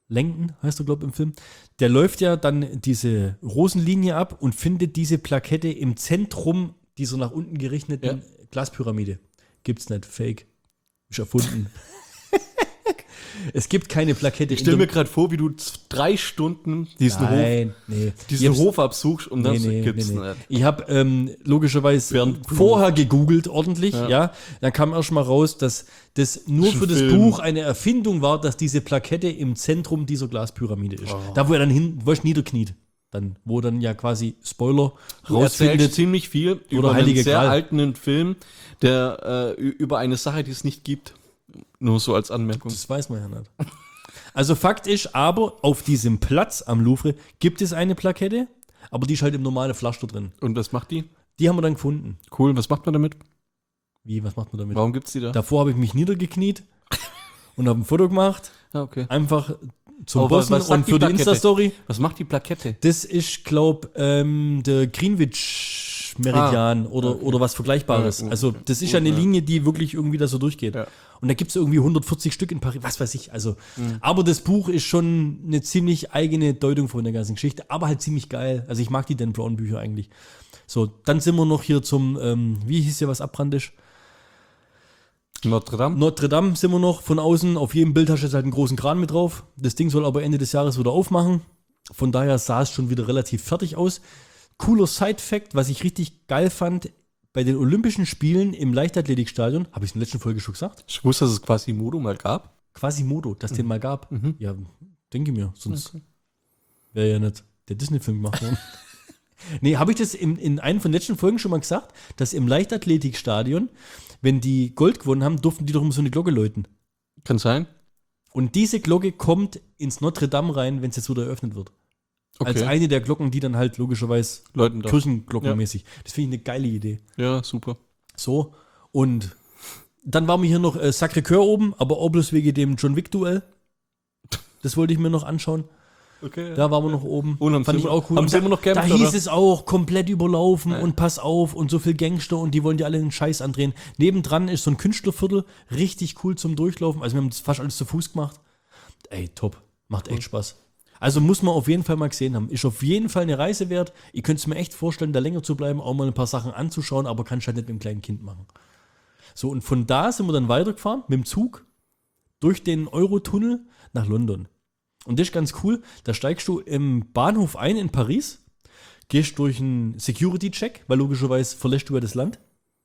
Langdon heißt er, glaube ich, im Film. Der läuft ja dann diese Rosenlinie ab und findet diese Plakette im Zentrum dieser nach unten gerichteten Ja. Glaspyramide. Gibt's nicht, fake. Ist erfunden. Es gibt keine Plakette. Ich stelle in mir der- gerade vor, wie du z- drei Stunden diesen Hof, Nein, nee. diesen Ich hab's- Hof absuchst und dann Nee, nee, gibt's nee, nee. nicht. Ich habe ähm, logischerweise Während- vorher gegoogelt, ordentlich, ja. Ja. Dann kam erst mal raus, dass das nur Ist ein für das Film. Buch eine Erfindung war, dass diese Plakette im Zentrum dieser Glaspyramide ist. Oh. Da, wo er dann hin, wo er niederkniet. Dann, wo dann ja quasi, Spoiler, Du erzählst rausfindet. ziemlich viel über Heilige einen sehr Gral. alten Film, der äh, ü- über eine Sache, die es nicht gibt. Nur so als Anmerkung. Das weiß man ja nicht. Also Fakt ist, aber auf diesem Platz am Louvre gibt es eine Plakette, aber die ist halt im normalen Pflaster drin. Und was macht die? Die haben wir dann gefunden. Cool, was macht man damit? Wie, was macht man damit? Warum gibt's die da? Davor habe ich mich niedergekniet und habe ein Foto gemacht. Ah, okay. Einfach zum Aber Bossen was sagt und die für die Plakette? Insta-Story. Was macht die Plakette? Das ist, glaub, ähm, der Greenwich-Meridian oder, okay. oder was Vergleichbares. Ja, okay. Also das ist ja eine Ja. Linie, die wirklich irgendwie da so durchgeht. Ja. Und da gibt es irgendwie hundertvierzig Stück in Paris, was weiß ich. Also, aber das Buch ist schon eine ziemlich eigene Deutung von der ganzen Geschichte, aber halt ziemlich geil. Also ich mag die Dan Brown Bücher eigentlich. So, dann sind wir noch hier zum, ähm, wie hieß hier was abbrannt ist? Notre Dame? Notre Dame sind wir noch von außen. Auf jedem Bild hast du jetzt halt einen großen Kran mit drauf. Das Ding soll aber Ende des Jahres wieder aufmachen. Von daher sah es schon wieder relativ fertig aus. Cooler Side-Fact, was ich richtig geil fand, bei den Olympischen Spielen im Leichtathletikstadion, habe ich in der letzten Folge schon gesagt, Ich wusste, dass es quasi Modo mal gab. Quasimodo, dass den mal gab. Ja, denke mir, sonst wäre ja nicht der Disney-Film gemacht worden. Nee, habe ich das in, in einer von den letzten Folgen schon mal gesagt, dass im Leichtathletikstadion, wenn die Gold gewonnen haben, durften die doch immer so eine Glocke läuten. Kann sein. Und diese Glocke kommt ins Notre Dame rein, wenn es jetzt wieder eröffnet wird. Okay. Als eine der Glocken, die dann halt logischerweise Leuten da. Kirchenglockenmäßig. Das finde ich eine geile Idee. Ja, super. So, und dann waren wir hier noch äh, Sacré-Cœur oben, aber auch bloß wegen dem John Wick-Duell. Das wollte ich mir noch anschauen. Okay. Da waren wir noch oben. Und haben Fand sie ich immer- auch cool. haben Und sie da, immer noch da gekämpft, hieß oder? es auch, komplett überlaufen Ja. und pass auf und so viel Gangster und die wollen dir alle den Scheiß andrehen. Nebendran ist so ein Künstlerviertel, richtig cool zum Durchlaufen. Also wir haben das fast alles zu Fuß gemacht. Ey, top. Macht echt Spaß. Also muss man auf jeden Fall mal gesehen haben. Ist auf jeden Fall eine Reise wert. Ihr könnt es mir echt vorstellen, da länger zu bleiben, auch mal ein paar Sachen anzuschauen, aber kannst halt nicht mit einem kleinen Kind machen. So, und von da sind wir dann weitergefahren mit dem Zug durch den Eurotunnel nach London. Und das ist ganz cool. Da steigst du im Bahnhof ein in Paris, gehst durch einen Security-Check, weil logischerweise verlässt du ja das Land.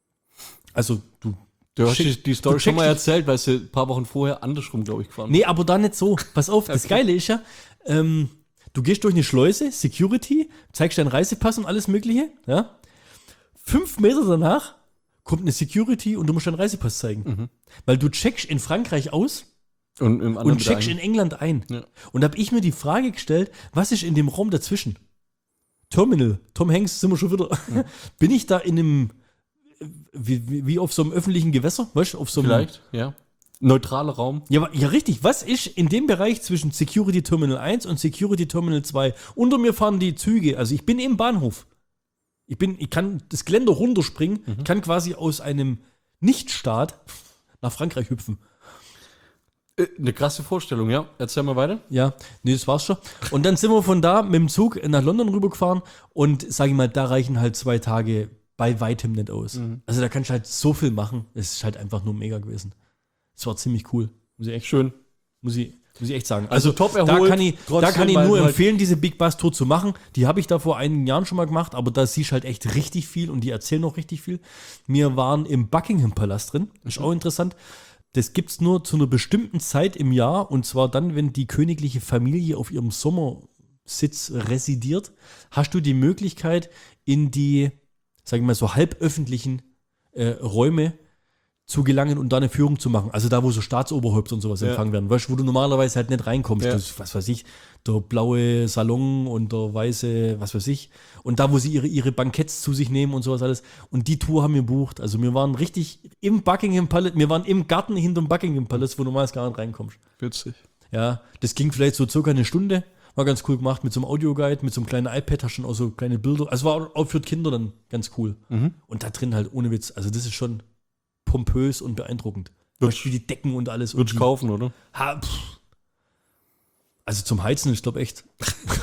Also du Du hast Schick- die, die Story du schon mal checkst- erzählt, weil sie ein paar Wochen vorher andersrum, glaube ich, gefahren Nee, aber da nicht so. Pass auf, das Geile ist ja, ähm, du gehst durch eine Schleuse, Security, zeigst deinen Reisepass und alles Mögliche, ja. Fünf Meter danach kommt eine Security und du musst deinen Reisepass zeigen. Weil du checkst in Frankreich aus Und im anderen und wieder checkst ein. in England ein. Ja. Und da habe ich mir die Frage gestellt, was ist in dem Raum dazwischen? Terminal, Tom Hanks, sind wir schon wieder. Bin ich da in einem, wie, wie, wie auf so einem öffentlichen Gewässer, weißt du, auf so einem. Vielleicht, ja. Neutraler Raum. Ja, wa- ja, richtig. Was ist in dem Bereich zwischen Security Terminal eins und Security Terminal zwei? Unter mir fahren die Züge. Also ich bin im Bahnhof. Ich, bin, ich kann das Geländer runterspringen, Mhm. kann quasi aus einem Nichtstaat nach Frankreich hüpfen. Äh, Eine krasse Vorstellung, ja. Erzähl mal weiter. Ja, nee, das war's schon. Und dann sind wir von da mit dem Zug nach London rübergefahren und sage ich mal, da reichen halt zwei Tage bei weitem nicht aus. Mhm. Also da kannst du halt so viel machen. Es ist halt einfach nur mega gewesen. Es war ziemlich cool. Muss ich echt, Schön. muss ich, muss ich echt sagen. Also Also, top da erholt, kann ich, da trotzdem, kann ich weil nur du halt- empfehlen, diese Big Bus Tour zu machen. Die habe ich da vor einigen Jahren schon mal gemacht, aber da siehst du halt echt richtig viel und die erzählen auch richtig viel. Wir waren im Buckingham Palast drin. Ist auch interessant. Das gibt es nur zu einer bestimmten Zeit im Jahr und zwar dann, wenn die königliche Familie auf ihrem Sommersitz residiert, hast du die Möglichkeit, in die, sag ich mal, so halböffentlichen äh, Räume zu gelangen und da eine Führung zu machen. Also da, wo so Staatsoberhäupter und sowas Ja. empfangen werden. Weißt du, wo du normalerweise halt nicht reinkommst. Ja. Das, was weiß ich, der blaue Salon und der weiße, was weiß ich. Und da, wo sie ihre, ihre Banketts zu sich nehmen und sowas alles. Und die Tour haben wir gebucht. Also wir waren richtig im Buckingham Palace, wir waren im Garten hinterm Buckingham Palace, wo du normalerweise gar nicht reinkommst. Witzig. Ja, das ging vielleicht so circa eine Stunde. War ganz cool gemacht mit so einem Audioguide, mit so einem kleinen iPad, hast schon auch so kleine Bilder. Also war auch für die Kinder dann ganz cool. Mhm. Und da drin halt ohne Witz. Also das ist schon pompös und beeindruckend. Würd- Weißt du, wie die Decken und alles. Würdest und du kaufen, oder? Ha, pff. Also zum Heizen ist, glaube ich, echt.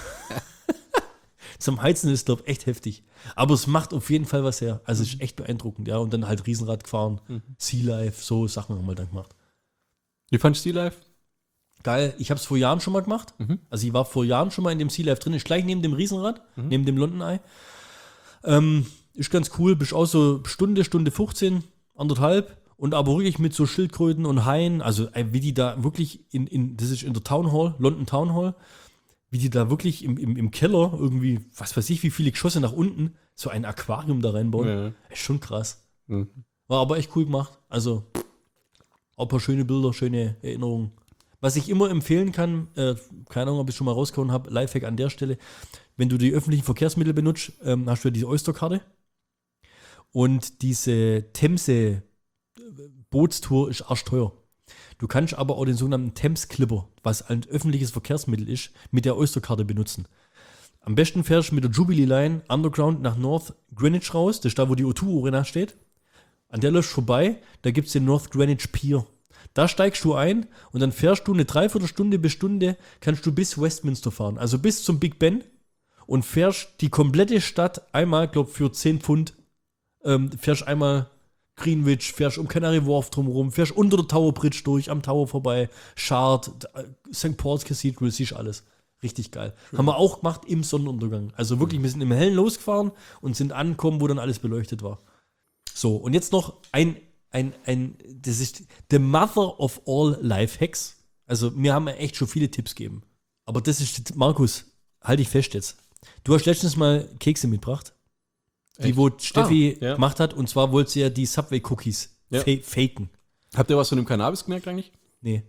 Zum Heizen ist, glaube ich, echt heftig. Aber es macht auf jeden Fall was her. Also es ist echt beeindruckend, ja. Und dann halt Riesenrad gefahren, mhm. Sea Life, so Sachen haben wir dann gemacht. Wie fandest du Sea Life? Geil. Ich habe es vor Jahren schon mal gemacht. Mhm. Also ich war vor Jahren schon mal in dem Sea Life drin. Ist gleich neben dem Riesenrad, mhm. neben dem London Eye. Ähm, ist ganz cool. Bist auch so Stunde, Stunde fünfzehn, anderthalb. Und aber wirklich mit so Schildkröten und Haien. Also wie die da wirklich in, in das ist in der Town Hall, London Town Hall, wie die da wirklich im, im, im Keller irgendwie, was weiß ich, wie viele Geschosse nach unten, so ein Aquarium da reinbauen. Ja. Ist schon krass. Mhm. War aber echt cool gemacht. Also auch ein paar schöne Bilder, schöne Erinnerungen. Was ich immer empfehlen kann, äh, keine Ahnung, ob ich es schon mal rausgehauen habe, Lifehack an der Stelle, wenn du die öffentlichen Verkehrsmittel benutzt, ähm, hast du ja diese Oyster-Karte. Und diese Themse-Bootstour ist arschteuer. Du kannst aber auch den sogenannten Thames-Clipper, was ein öffentliches Verkehrsmittel ist, mit der Oyster-Karte benutzen. Am besten fährst du mit der Jubilee Line Underground nach North Greenwich raus, das ist da, wo die O zwei Arena steht. An der läufst du vorbei, da gibt es den North Greenwich Pier. Da steigst du ein und dann fährst du eine Dreiviertelstunde bis Stunde, kannst du bis Westminster fahren, also bis zum Big Ben und fährst die komplette Stadt einmal, glaube für zehn Pfund, ähm, fährst einmal Greenwich, fährst um Canary Wharf drumherum, fährst unter der Tower Bridge durch, am Tower vorbei, Shard, Sankt Paul's Cathedral, siehst alles. Richtig geil. Schön. Haben wir auch gemacht im Sonnenuntergang. Also wirklich, wir sind im Hellen losgefahren und sind angekommen, wo dann alles beleuchtet war. So, und jetzt noch ein, ein, ein, das ist the mother of all Lifehacks. Also wir haben ja echt schon viele Tipps gegeben. Aber das ist, Markus, halt dich fest jetzt. Du hast letztens mal Kekse mitgebracht. Die, wo Steffi ah, ja. gemacht hat, und zwar wollte sie ja die Subway-Cookies ja. fa- faken. Habt ihr was von dem Cannabis gemerkt eigentlich? Nee.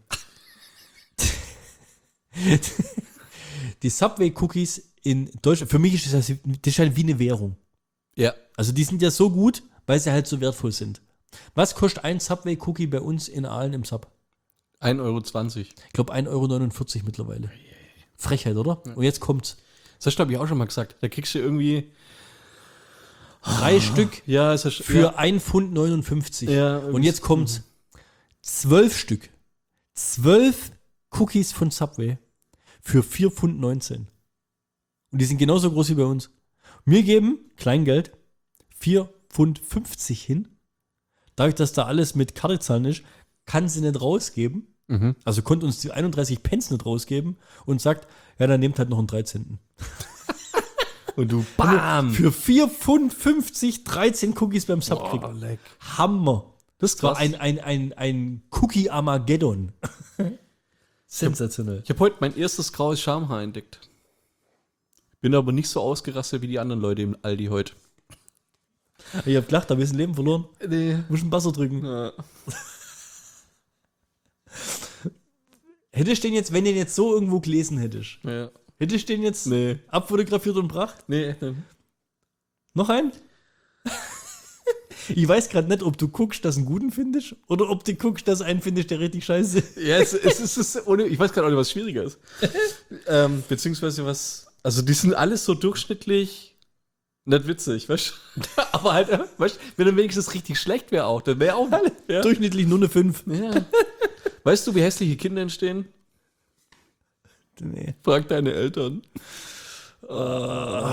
Die Subway-Cookies in Deutschland, für mich ist das, das ist halt wie eine Währung. Ja. Also die sind ja so gut, weil sie halt so wertvoll sind. Was kostet ein Subway-Cookie bei uns in Aalen im Sub? ein Euro zwanzig. Ich glaube ein Euro neunundvierzig mittlerweile. Frechheit, oder? Ja. Und jetzt kommt's. Das hast du, glaube ich, auch schon mal gesagt. Da kriegst du irgendwie drei oh. Stück ja, ist das, für ja. ein Pfund neunundfünfzig. Ja, und jetzt kommt zwölf Stück. Zwölf Cookies von Subway für vier Pfund neunzehn. Und die sind genauso groß wie bei uns. Wir geben Kleingeld vier Pfund fünfzig hin. Dadurch, dass da alles mit Karte zahlen ist, kann sie nicht rausgeben. Mhm. Also konnte uns die einunddreißig Pence nicht rausgeben und sagt, ja, dann nehmt halt noch einen dreizehnten. Und du, bam! Für vier Pfund fünfzig, dreizehn Cookies beim Sub kriegen. Oh, leck. Hammer. Das war ein, ein, ein, ein Cookie-Armageddon. Sensationell. Ich habe hab heute mein erstes graues Schamhaar entdeckt. Bin aber nicht so ausgerastet wie die anderen Leute im Aldi heute. Ich hab gelacht, da habe ich ein Leben verloren. Nee. Muss einen Buzzer drücken. Ja. Hättest du den jetzt, wenn du den jetzt so irgendwo gelesen hättest, ja. hättest du den jetzt nee. abfotografiert und gebracht? Nee. Noch einen? Ich weiß gerade nicht, ob du guckst, dass du einen guten findest oder ob du guckst, dass du einen findest, der richtig scheiße ist. Ja, es, es, es ist ohne, ich weiß gerade auch nicht, was schwieriger ist. ähm, beziehungsweise was, also die sind alles so durchschnittlich nicht witzig, weißt du? Aber halt, weißt du, wenn dann wenigstens richtig schlecht wäre auch, dann wäre auch ja. durchschnittlich nur eine fünf. Ja. Weißt du, wie hässliche Kinder entstehen? Nee. Frag deine Eltern. Uh.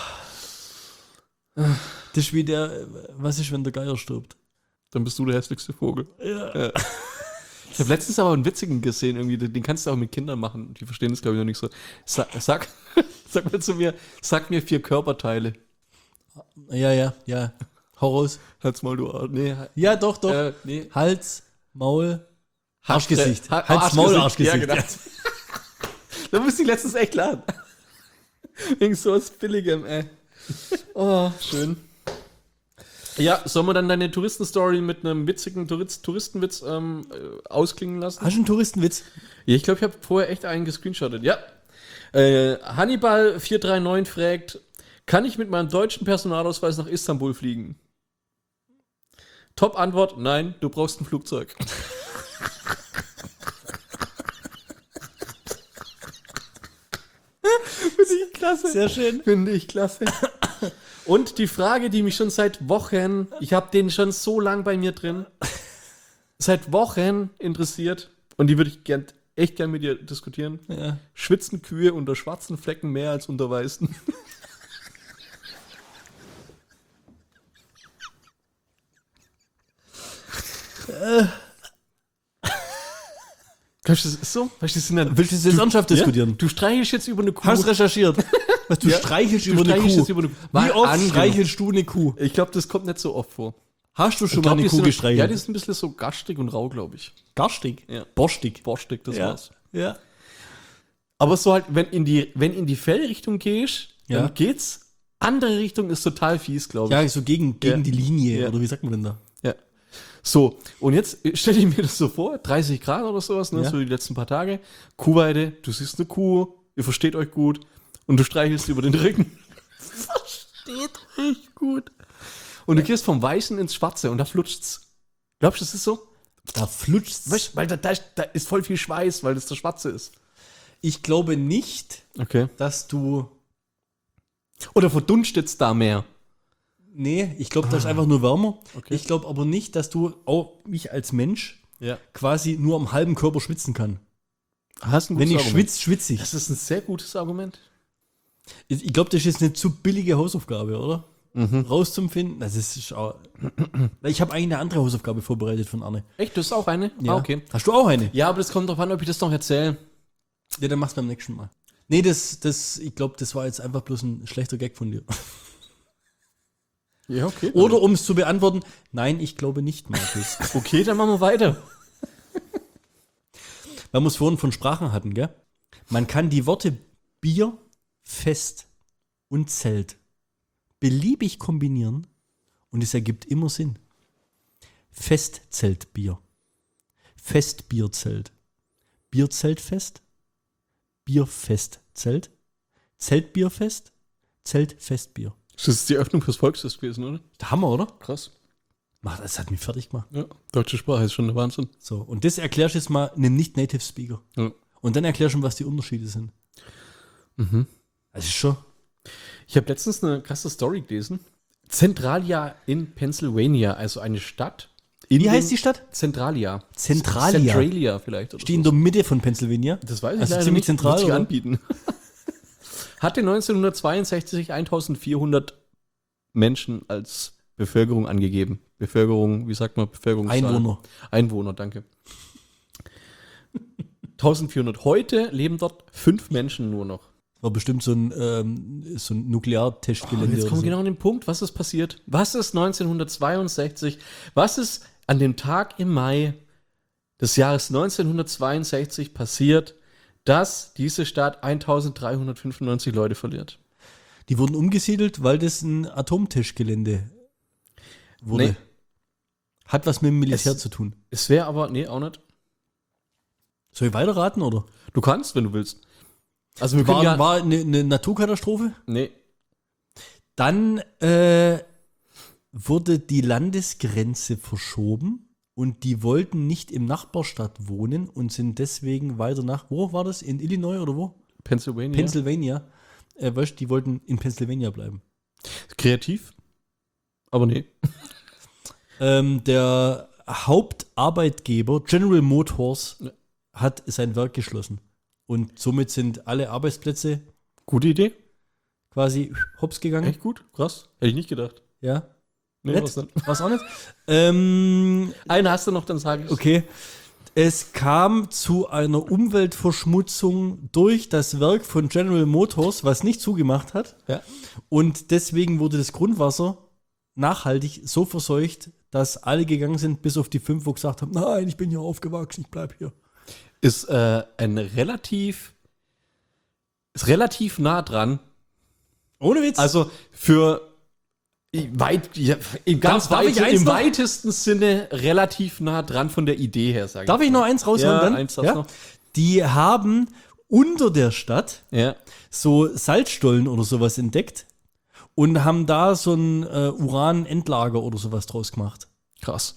Das ist wie der, was ist, wenn der Geier stirbt? Dann bist du der hässlichste Vogel. Ja. Ja. Ich habe letztens aber einen witzigen gesehen, irgendwie, den kannst du auch mit Kindern machen. Die verstehen das, glaube ich, noch nicht so. Sag, sag, sag mir zu mir, sag mir vier Körperteile. Ja, ja, ja. Hau raus. Halt's Maul, du Arsch. Nee. Ja, doch, doch. Äh, nee. Hals, Maul, Arschgesicht. Ha- Hals, Arschgesicht. Maul, Arschgesicht. Ja, genau. Da musste ich letztens echt lachen. Wegen so was Billigem, ey. Oh, schön. Ja, sollen wir dann deine Touristenstory mit einem witzigen Tourist- Touristenwitz ähm, ausklingen lassen? Hast du einen Touristenwitz? Ja, ich glaube, ich habe vorher echt einen gescreenshottet. Ja. Äh, Hannibal vier drei neun fragt, kann ich mit meinem deutschen Personalausweis nach Istanbul fliegen? Top-Antwort, nein, du brauchst ein Flugzeug. Finde ich klasse. Sehr schön. Finde ich klasse. Und die Frage, die mich schon seit Wochen, ich habe den schon so lang bei mir drin, seit Wochen interessiert und die würde ich gern echt gern mit dir diskutieren. Ja. Schwitzen Kühe unter schwarzen Flecken mehr als unter weißen? äh. Glaubst du, das ist so? Weißt du, das sind dann, Willst du das jetzt ernsthaft diskutieren? Ja? Du streichelst jetzt über eine Kuh. Hast recherchiert. Was, du Ja. streichelst Du über, eine streichelst Kuh. jetzt über eine Kuh. Wie Mal oft angenommen. streichelst du eine Kuh? Ich glaube, das kommt nicht so oft vor. Hast du schon Ich mal glaub, eine die Kuh sind- gestreichelt? Ja, die ist ein bisschen so garstig und rau, glaube ich. Garstig? Ja. Borstig. Borstig, das Ja. war's. Ja. Aber so halt, wenn in die, wenn in die Fellrichtung gehst, Ja. dann geht's. Andere Richtung ist total fies, glaube ich. Ja, so gegen, gegen Ja. die Linie. Ja. Oder wie sagt man denn da? Ja. So, und jetzt stelle ich mir das so vor, dreißig Grad oder sowas, ne, Ja. so die letzten paar Tage. Kuhweide, du siehst eine Kuh, ihr versteht euch gut und du streichelst über den Rücken. Versteht euch gut. Und du gehst vom Weißen ins Schwarze und da flutscht's. Glaubst du, das ist so? Da flutscht's. Weißt, weil da, da, ist- da ist voll viel Schweiß, weil das der Schwarze ist. Ich glaube nicht, Okay. dass du. Oder verdunstet's da mehr? Nee, ich glaube, das ist einfach nur wärmer. Okay. Ich glaube aber nicht, dass du auch mich als Mensch Ja. quasi nur am halben Körper schwitzen kann. Hast ein Wenn ich gutes Argument. schwitze, schwitze ich. Das ist ein sehr gutes Argument. Ich ich glaube, das ist jetzt eine zu billige Hausaufgabe, oder? Rauszufinden. Das ist auch, ich habe eigentlich eine andere Hausaufgabe vorbereitet von Arne. Echt, das ist auch eine? Ja. Ah, okay. Hast du auch eine? Ja, aber das kommt drauf an, ob ich das noch erzähle. Ja, dann mach's beim nächsten Mal. Nee, das, das, ich glaube, das war jetzt einfach bloß ein schlechter Gag von dir. Ja, okay. Oder um es zu beantworten, nein, ich glaube nicht, Markus. Okay, dann machen wir weiter. Weil wir es vorhin von Sprachen hatten, gell? Man kann die Worte Bier, Fest und Zelt beliebig kombinieren und es ergibt immer Sinn. Festzeltbier, Festbierzelt, Bierzeltfest, Bierfestzelt, Zeltbierfest, Zeltfestbier. Das ist die Öffnung fürs Volksfest gewesen, oder? Der Hammer, oder? Krass. Mach, das hat mich fertig gemacht. Ja, deutsche Sprache ist schon der Wahnsinn. So, und das erklärst du jetzt mal einem Nicht-Native Speaker. Ja. Und dann erklärst du, was die Unterschiede sind. Mhm. Das ist schon. Ich habe letztens eine krasse Story gelesen. Centralia in Pennsylvania, also eine Stadt. in Wie den- heißt die Stadt? Centralia. Zentralia. Centralia vielleicht. Oder Die in der Mitte von Pennsylvania. Das weiß ich Also leider ziemlich nicht. zentral, Wird sich oder? anbieten. Hatte neunzehnhundertzweiundsechzig eintausendvierhundert Menschen als Bevölkerung angegeben. Bevölkerung, wie sagt man Bevölkerungszahl? Einwohner. Einwohner, danke. eintausendvierhundert. Heute leben dort fünf Menschen nur noch. War bestimmt so ein, ähm, so ein Nukleartestgelände. Jetzt oder kommen so. wir genau an den Punkt. Was ist passiert? Was ist neunzehnhundertzweiundsechzig? Was ist an dem Tag im Mai des Jahres neunzehnhundertzweiundsechzig passiert, dass diese Stadt eintausenddreihundertfünfundneunzig Leute verliert? Die wurden umgesiedelt, weil das ein Atomtestgelände wurde. Nee. Hat was mit dem Militär Es- zu tun. Es wäre aber, nee, auch nicht. Soll ich weiterraten, oder? Du kannst, wenn du willst. Also wir War, können ja, war eine, eine Naturkatastrophe? nee, Dann äh, wurde die Landesgrenze verschoben und die wollten nicht im Nachbarstadt wohnen und sind deswegen weiter nach, wo war das? In Illinois oder wo? Pennsylvania. Pennsylvania. Äh, weißt, die wollten in Pennsylvania bleiben. Kreativ, aber nee. Ähm, der Hauptarbeitgeber General Motors Ja. hat sein Werk geschlossen. Und somit sind alle Arbeitsplätze Gute Idee. quasi hops gegangen. Echt gut, krass. Hätte ich nicht gedacht. Ja. Nee, Nett. was denn? Was auch nicht. ähm, Eine hast du noch, dann sage ich. okay. Es kam zu einer Umweltverschmutzung durch das Werk von General Motors, was nicht zugemacht hat. Ja. Und deswegen wurde das Grundwasser nachhaltig so verseucht, dass alle gegangen sind, bis auf die fünf, wo gesagt haben, nein, ich bin hier aufgewachsen, ich bleib hier. Ist äh, ein relativ, ist relativ nah dran. Ohne Witz. Also für weit, ja, im, ganz Darf- darf ich weit, eins im noch? weitesten Sinne relativ nah dran von der Idee her, sage Darf ich noch eins raushauen Ja, dann? eins darfst noch. Die haben unter der Stadt Ja. so Salzstollen oder sowas entdeckt und haben da so ein äh, Uranendlager oder sowas draus gemacht. Krass.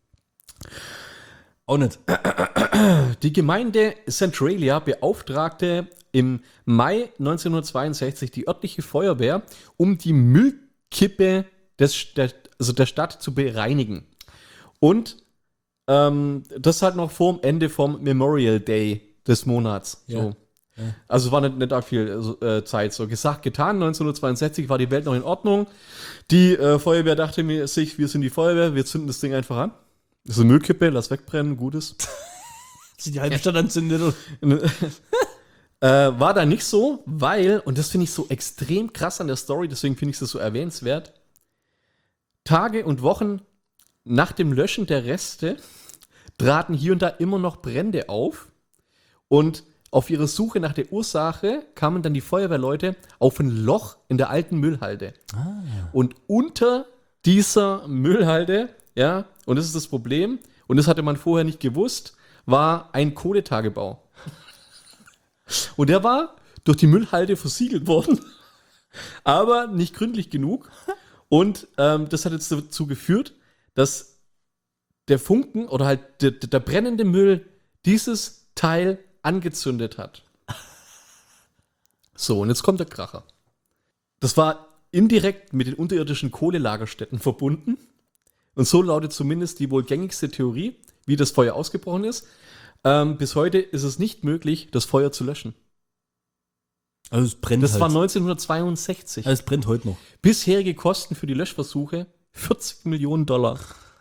Auch nicht. Die Gemeinde Centralia beauftragte im Mai neunzehnhundertzweiundsechzig die örtliche Feuerwehr, um die Müllkippe des, der, also der Stadt zu bereinigen. Und ähm, das halt noch vor dem Ende vom Memorial Day des Monats. Ja. So. Also war nicht, nicht arg viel also, äh, Zeit. So gesagt, getan. neunzehnhundertzweiundsechzig war die Welt noch in Ordnung. Die äh, Feuerwehr dachte mir sich, wir sind die Feuerwehr, wir zünden das Ding einfach an. Das ist eine Müllkippe, lass wegbrennen, Gutes. Sie die halbe Stadt anzündet. äh, war da nicht so, weil, und das finde ich so extrem krass an der Story, deswegen finde ich das so erwähnenswert, Tage und Wochen nach dem Löschen der Reste traten hier und da immer noch Brände auf und auf ihre Suche nach der Ursache kamen dann die Feuerwehrleute auf ein Loch in der alten Müllhalde. Ah. Und unter dieser Müllhalde, ja, und das ist das Problem, und das hatte man vorher nicht gewusst, war ein Kohletagebau. Und der war durch die Müllhalde versiegelt worden, aber nicht gründlich genug. Und ähm, das hat jetzt dazu geführt, dass der Funken oder halt der, der brennende Müll dieses Teil angezündet hat. So, und jetzt kommt der Kracher. Das war indirekt mit den unterirdischen Kohlelagerstätten verbunden. Und so lautet zumindest die wohl gängigste Theorie, wie das Feuer ausgebrochen ist. Ähm, bis heute ist es nicht möglich, das Feuer zu löschen. Also es brennt Das halt. war neunzehnhundertzweiundsechzig. Also es brennt heute noch. Bisherige Kosten für die Löschversuche vierzig Millionen Dollar.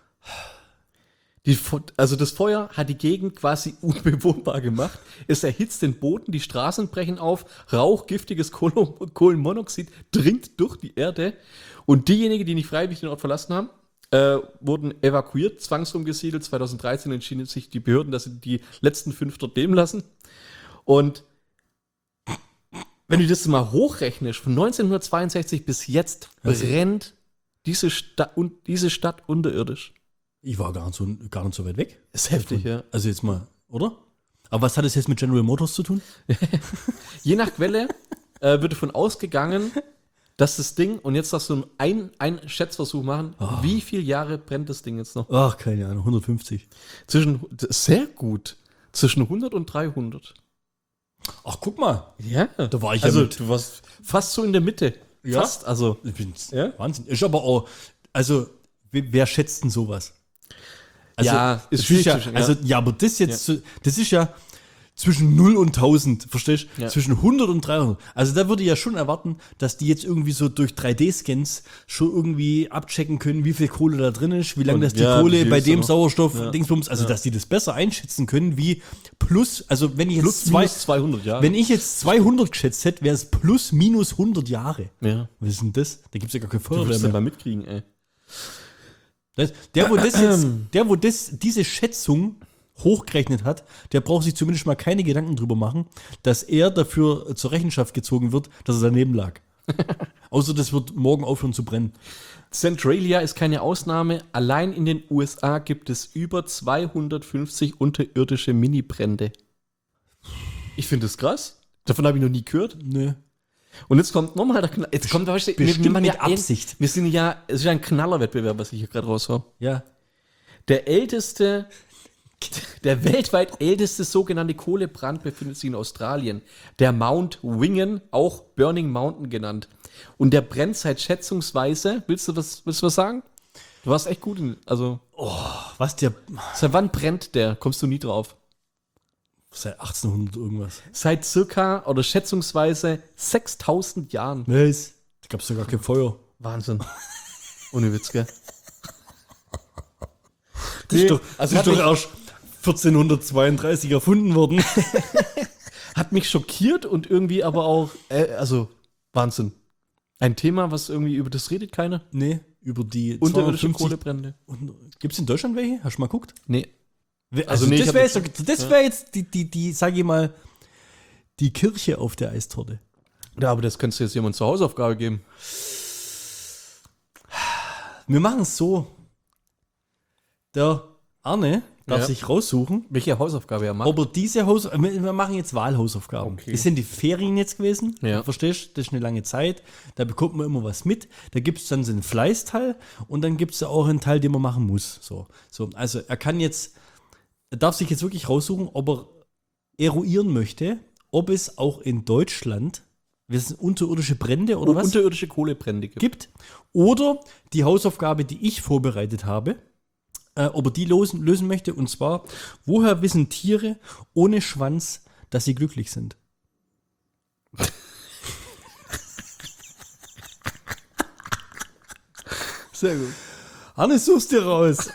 Die, also das Feuer hat die Gegend quasi unbewohnbar gemacht. Es erhitzt den Boden, die Straßen brechen auf, Rauch, giftiges Kohl- Kohlenmonoxid dringt durch die Erde. Und diejenigen, die nicht freiwillig den Ort verlassen haben, äh, wurden evakuiert, zwangsumgesiedelt. zweitausenddreizehn entschieden sich die Behörden, dass sie die letzten fünf dort leben lassen. Und wenn du das mal hochrechnest, von neunzehnhundertzweiundsechzig bis jetzt Also- brennt diese, Sta- und diese Stadt unterirdisch. Ich war gar nicht so, gar nicht so weit weg. Ist heftig, ja. Also jetzt mal, oder? Aber was hat es jetzt mit General Motors zu tun? Je nach Quelle äh, wird davon ausgegangen, dass das Ding, und jetzt darfst du einen, einen Schätzversuch machen, wie viele Jahre brennt das Ding jetzt noch? Ach, keine Ahnung, hundertfünfzig. Zwischen, sehr gut, zwischen hundert und dreihundert. Ach, guck mal. Ja, Da war ich also ja mit. du warst fast so in der Mitte. Ja. Fast, also. Ich bin Ja? Wahnsinn. Ist aber auch, also, wer wer schätzt denn sowas? Also, Ja, ist das schwierig ja, zu- ja. also, ja, aber das jetzt, so- das ist ja zwischen null und tausend, verstehst du? Ja. Zwischen hundert und dreihundert. Also da würde ich ja schon erwarten, dass die jetzt irgendwie so durch drei D-Scans schon irgendwie abchecken können, wie viel Kohle da drin ist, wie lange Und das die ja, wie Kohle viel bei ist da dem noch? Sauerstoff, Ja. Dingsbums, also dass die das besser einschätzen können, wie plus, also wenn ich jetzt Plus zwei, minus zweihundert Jahre. wenn ich jetzt zweihundert geschätzt hätte, wäre es plus minus hundert Jahre. Ja. Was ist denn das? Da gibt es ja gar keine Du Feuerwehr wirst mehr. dann mal mitkriegen, ey. Das, der, wo das jetzt, der, wo das, diese Schätzung hochgerechnet hat, der braucht sich zumindest mal keine Gedanken drüber machen, dass er dafür zur Rechenschaft gezogen wird, dass er daneben lag. Außer das wird morgen aufhören zu brennen. Centralia ist keine Ausnahme. Allein in den U S A gibt es über zweihundertfünfzig unterirdische Mini-Brände. Ich finde das krass. Davon habe ich noch nie gehört. Nö. Und jetzt kommt nochmal der Knall. Jetzt kommt, weißt du, bestimmt machen mit ja Absicht. Wir sind ja, es ist ja ein Knallerwettbewerb, was ich hier gerade raushau. Ja. Der älteste, der weltweit älteste sogenannte Kohlebrand befindet sich in Australien. Der Mount Wingan, auch Burning Mountain genannt. Und der brennt seit schätzungsweise, willst du was, willst du was sagen? Du warst echt gut in, also, Was der, seit wann brennt der? Kommst du nie drauf? seit achtzehnhundert irgendwas. Seit circa oder schätzungsweise sechstausend Jahren. Was? Da gab es ja gar kein Feuer. Wahnsinn. Ohne Witz, gell? Das ist doch, also das hat ist doch mich- erst vierzehnhundertzweiunddreißig erfunden worden. Hat mich schockiert und irgendwie aber auch, äh, also, Wahnsinn. Ein Thema, was irgendwie, über das redet keiner. Nee, über die Unterirdische zweihundertfünfzig. Kohlebrände. Gibt es in Deutschland welche? Hast du mal geguckt? Nee. Also, Also nee, ich das hab wäre jetzt- jetzt, das wär jetzt die, die, die, sag ich mal, die Kirche auf der Eistorte. Ja, aber das könntest du jetzt jemand zur Hausaufgabe geben. Wir machen es so. Der Arne darf Ja. sich raussuchen, Welche Hausaufgabe er macht. ob er diese Haus... Wir wir machen jetzt Wahlhausaufgaben. Okay. Das sind die Ferien jetzt gewesen. Ja. Verstehst du? Das ist eine lange Zeit. Da bekommt man immer was mit. Da gibt es dann so einen Fleißteil und dann gibt es auch einen Teil, den man machen muss. So. So, also er kann jetzt... Er darf sich jetzt wirklich raussuchen, ob er eruieren möchte, ob es auch in Deutschland, wir sind unterirdische Brände oder Und was? unterirdische Kohlebrände gibt. gibt. Oder die Hausaufgabe, die ich vorbereitet habe, äh, ob er die lösen, lösen möchte. Und zwar, woher wissen Tiere ohne Schwanz, dass sie glücklich sind. Sehr gut. Hannes, suchst dir raus.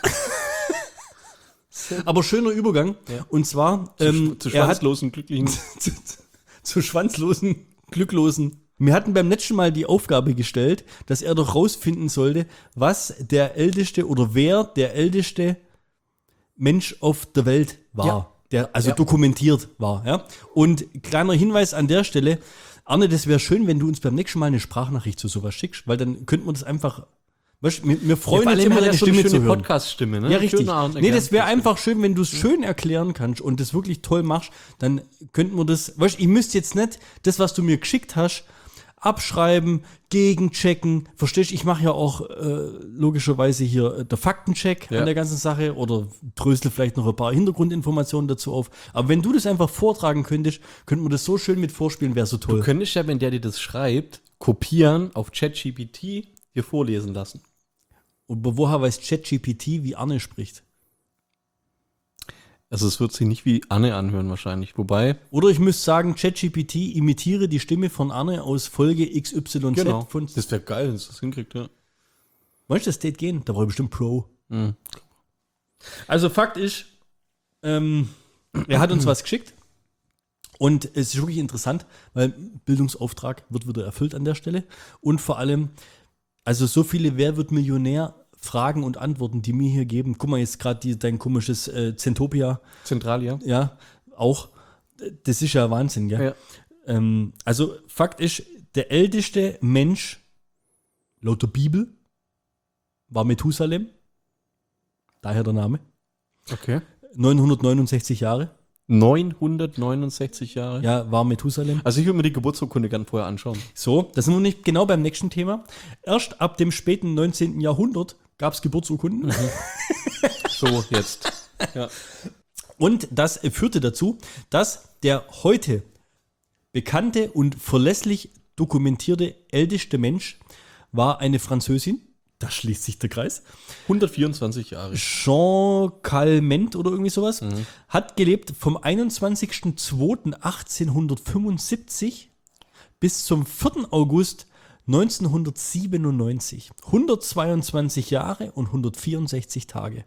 Aber schöner Übergang. Ja. Und zwar, Zu, ähm, zu er hat schwanzlosen, glücklichen. zu, zu schwanzlosen, glücklosen. Wir hatten beim letzten Mal die Aufgabe gestellt, dass er doch rausfinden sollte, was der älteste oder wer der älteste Mensch auf der Welt war. Ja. Der also Ja. dokumentiert war. Ja? Und kleiner Hinweis an der Stelle, Arne, das wäre schön, wenn du uns beim nächsten Mal eine Sprachnachricht zu sowas schickst, weil dann könnten wir das einfach. Weißt, wir, wir freuen uns immer, deine Stimme zu hören. Podcast-Stimme, ne? Ja, richtig. Schöne Nee, das wäre einfach schön, wenn du es schön erklären kannst und das wirklich toll machst, dann könnten wir das, weißt, ich müsste jetzt nicht das, was du mir geschickt hast, abschreiben, gegenchecken, verstehst du, ich mache ja auch äh, logischerweise hier äh, der Faktencheck Ja. an der ganzen Sache oder drösel vielleicht noch ein paar Hintergrundinformationen dazu auf, aber wenn du das einfach vortragen könntest, könnten wir das so schön mit vorspielen, wäre so toll. Du könntest ja, wenn der dir das schreibt, kopieren, auf ChatGPT hier vorlesen lassen. Und woher weiß ChatGPT, wie Arne spricht? Also es wird sich nicht wie Anne anhören wahrscheinlich. Wobei, Oder ich müsste sagen, ChatGPT imitiere die Stimme von Arne aus Folge X Y Z. genau, Von, das wäre geil, wenn es das hinkriegt, ja. Meinst du, das geht gehen? Da war ich bestimmt Pro. Mhm. Also Fakt ist, ähm, er hat uns was geschickt und es ist wirklich interessant, weil Bildungsauftrag wird wieder erfüllt an der Stelle und vor allem, also so viele Wer wird Millionär Fragen und Antworten, die mir hier geben. Guck mal, jetzt gerade dein komisches äh, Zentopia, Zentralia. ja, auch. Das ist ja Wahnsinn, gell? Ja. Ähm, also Fakt ist, der älteste Mensch laut der Bibel war Methusalem, daher der Name, Okay. neunhundertneunundsechzig Jahre, neunhundertneunundsechzig Jahre. ja, war Methusalem. Also ich würde mir die Geburtsurkunde gerne vorher anschauen. So, da sind wir nicht genau beim nächsten Thema. Erst ab dem späten neunzehnten Jahrhundert gab es Geburtsurkunden. So, jetzt. Ja. Und das führte dazu, dass der heute bekannte und verlässlich dokumentierte älteste Mensch war eine Französin. Da schließt sich der Kreis. hundertvierundzwanzig Jahre. Jean Calment oder irgendwie sowas. Hat gelebt vom einundzwanzigsten zweiten achtzehnhundertfünfundsiebzig bis zum vierten August neunzehnhundertsiebenundneunzig. hundertzweiundzwanzig Jahre und hundertvierundsechzig Tage.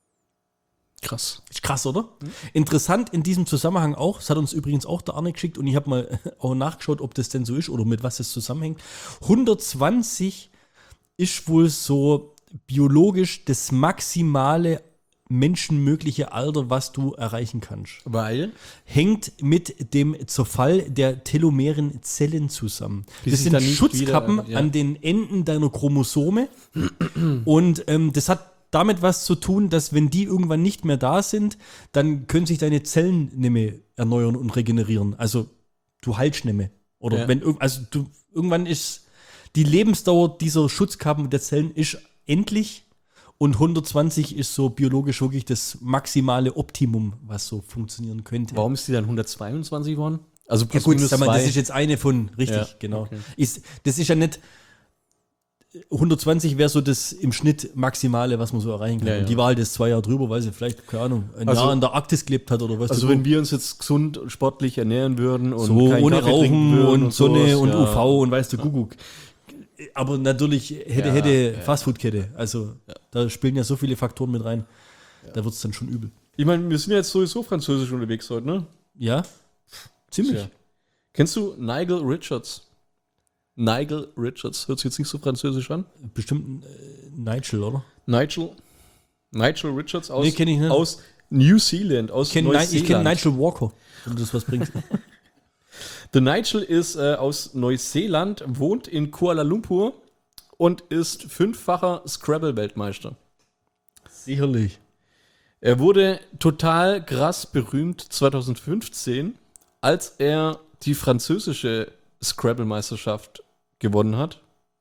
Krass. Ist krass, oder? Interessant in diesem Zusammenhang auch, das hat uns übrigens auch der Arne geschickt und ich habe mal auch nachgeschaut, ob das denn so ist oder mit was es zusammenhängt. hundertzwanzig ist wohl so biologisch das maximale menschenmögliche Alter, was du erreichen kannst. Weil? Hängt mit dem Zerfall der telomeren Zellen zusammen. Die das sich sind dann nicht Schutzkappen wieder, ja. an den Enden deiner Chromosome und ähm, das hat damit was zu tun, dass wenn die irgendwann nicht mehr da sind, dann können sich deine Zellen nicht mehr erneuern und regenerieren. Also du heilst nicht mehr. Oder Ja. wenn irg- also du irgendwann ist die Lebensdauer dieser Schutzkappen der Zellen ist endlich und hundertzwanzig ist so biologisch wirklich das maximale Optimum, was so funktionieren könnte. Warum ist die dann hundertzweiundzwanzig geworden? Also Ja plus gut, minus sag mal, das zwei. ist jetzt eine von, richtig, Ja, genau. okay. Ist, das ist ja nicht, hundertzwanzig wäre so das im Schnitt Maximale, was man so erreichen kann. Ja, ja. Und die war halt jetzt zwei Jahre drüber, weil sie vielleicht, keine Ahnung, ein Also- Jahr in der Arktis gelebt hat oder was. Also du wenn wir uns jetzt gesund und sportlich ernähren würden und so keinen ohne Kaffee trinken Rauchen würden und, Sonne sowas, und ja. U V und weißt du, Kuckuck. Aber natürlich hätte, Ja, hätte ja. Fastfood-Kette. Also da spielen ja so viele Faktoren mit rein. Da wird es dann schon übel. Ich meine, wir sind ja jetzt sowieso französisch unterwegs heute, ne? Ja, ziemlich. Tja. Kennst du Nigel Richards? Nigel Richards, hört sich jetzt nicht so französisch an. Bestimmt äh, Nigel, oder? Nigel, Nigel Richards aus, Nee, kenn ich nicht. aus New Zealand, aus Ich kenne Neuseeland. ich kenn Nigel Walker, wenn das was bringt. Der Nigel ist äh, aus Neuseeland, wohnt in Kuala Lumpur und ist fünffacher Scrabble-Weltmeister. Sicherlich. Er wurde total krass berühmt zweitausendfünfzehn, als er die französische Scrabble-Meisterschaft gewonnen hat,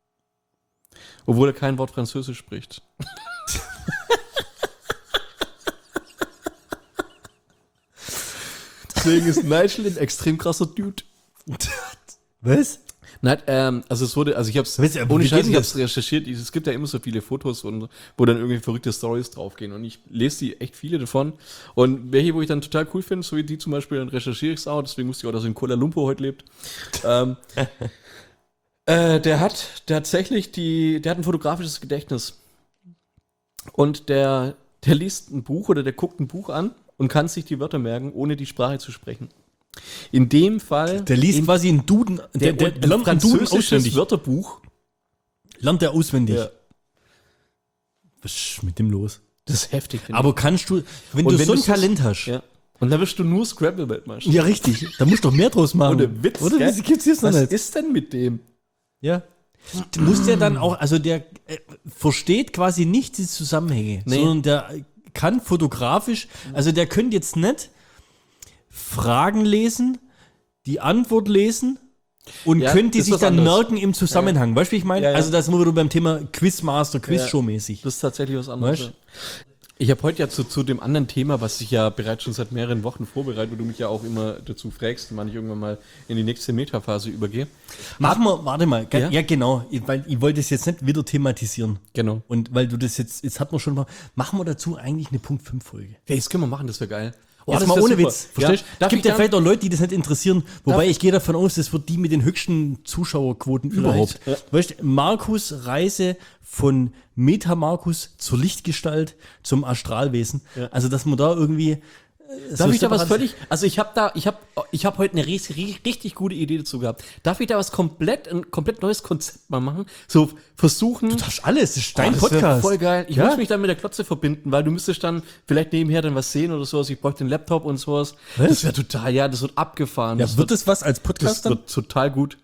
obwohl er kein Wort Französisch spricht. Deswegen ist Nigel ein extrem krasser Dude. Was? Nein, ähm, also es wurde, also ich hab's, Weißt du, ohne wie Scheiß, geht ich denn hab's recherchiert, es gibt ja immer so viele Fotos, und, wo dann irgendwie verrückte Stories draufgehen, und ich lese die echt viele davon, und welche, wo ich dann total cool finde, so wie die zum Beispiel, dann recherchiere ich es auch, deswegen wusste ich auch, dass er in Kuala Lumpur heute lebt. ähm, äh, der hat tatsächlich die, der hat ein fotografisches Gedächtnis, und der, der liest ein Buch oder der guckt ein Buch an und kann sich die Wörter merken, ohne die Sprache zu sprechen. In dem Fall. Der liest in, quasi einen Duden, der, der, der lernt einen Duden auswendig. Wörterbuch. Lernt der auswendig. Ja. Was ist mit dem los? Das ist heftig. finde Aber kannst du, wenn Und du wenn so ein du so- Talent hast, ich. Ja. Und da wirst du nur Scrabble-Weltmeister. ja richtig, da musst du doch mehr draus machen. Ohne Witz. Oder gell? wie gibt's jetzt noch Was nicht? ist denn mit dem? Ja. Du musst ja dann auch, also der äh, versteht quasi nicht die Zusammenhänge, Nee. sondern der kann fotografisch, also der könnte jetzt nicht Fragen lesen, die Antwort lesen und Ja, könnte die ist sich was dann anderes. merken im Zusammenhang. Weißt du, wie ich meine? Ja, ja. Also da sind wir wieder beim Thema Quizmaster, Quizshow-mäßig. Das ist tatsächlich was anderes. Weißt? Ich habe heute ja zu, zu dem anderen Thema, was ich ja bereits schon seit mehreren Wochen vorbereite, wo du mich ja auch immer dazu fragst, wann ich irgendwann mal in die nächste Metaphase übergehe. Machen wir, warte mal, ja, Ja? ja genau, ich- weil ich wollte es jetzt nicht wieder thematisieren. Genau. Und weil du das jetzt, jetzt hat man schon mal, machen wir dazu eigentlich eine Punkt fünf Folge. Ja, das können wir machen, das wäre geil. Oh, Jetzt das mal wär ohne super. Witz, verstehst du? Ja. Es Darf gibt ich ja dann- vielleicht auch Leute, die das nicht interessieren, wobei Darf- ich gehe davon aus, das wird die mit den höchsten Zuschauerquoten überhaupt. Ja. Weißt du, Markus Reise von Meta Markus zur Lichtgestalt zum Astralwesen. Ja. Also, dass man da irgendwie. äh, Darf so ich da was separat- völlig, also ich habe da, ich habe ich hab heute eine richtig, richtig gute Idee dazu gehabt. Darf ich da was komplett, ein komplett neues Konzept mal machen? So versuchen. Du darfst alles, das ist dein Oh, das wär Podcast. voll geil. Ich Ja? muss mich dann mit der Klotze verbinden, weil du müsstest dann vielleicht nebenher dann was sehen oder sowas. Ich bräuchte den Laptop und sowas. Was? Das wäre total, ja, das wird abgefahren. Ja, das wird das was als das Podcast dann? wird total gut.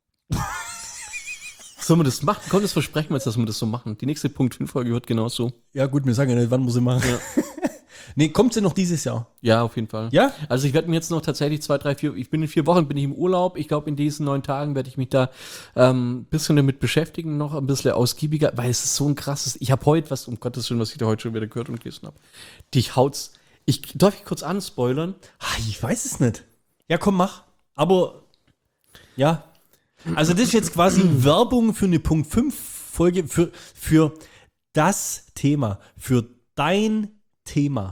Sollen wir das machen? Komm, das versprechen wir jetzt, dass wir das so machen. Die nächste Punkt fünf Folge wird genau so. Ja, gut, wir sagen ja nicht, wann wir sie machen. Nee, kommt sie noch dieses Jahr? Ja, auf jeden Fall. Ja? Also ich werde mir jetzt noch tatsächlich zwei, drei, vier, ich bin in vier Wochen, bin ich im Urlaub. Ich glaube, in diesen neun Tagen werde ich mich da ähm, ein bisschen damit beschäftigen, noch ein bisschen ausgiebiger, weil es ist so ein krasses, ich habe heute was, um Gottes Willen, was ich da heute schon wieder gehört und gelesen habe. Dich haut's, ich, darf ich kurz anspoilern? Ah, ich weiß es nicht. Ja, komm, mach. Aber, ja. Also das ist jetzt quasi Werbung für eine Punkt fünf Folge, für, für das Thema, für dein Thema.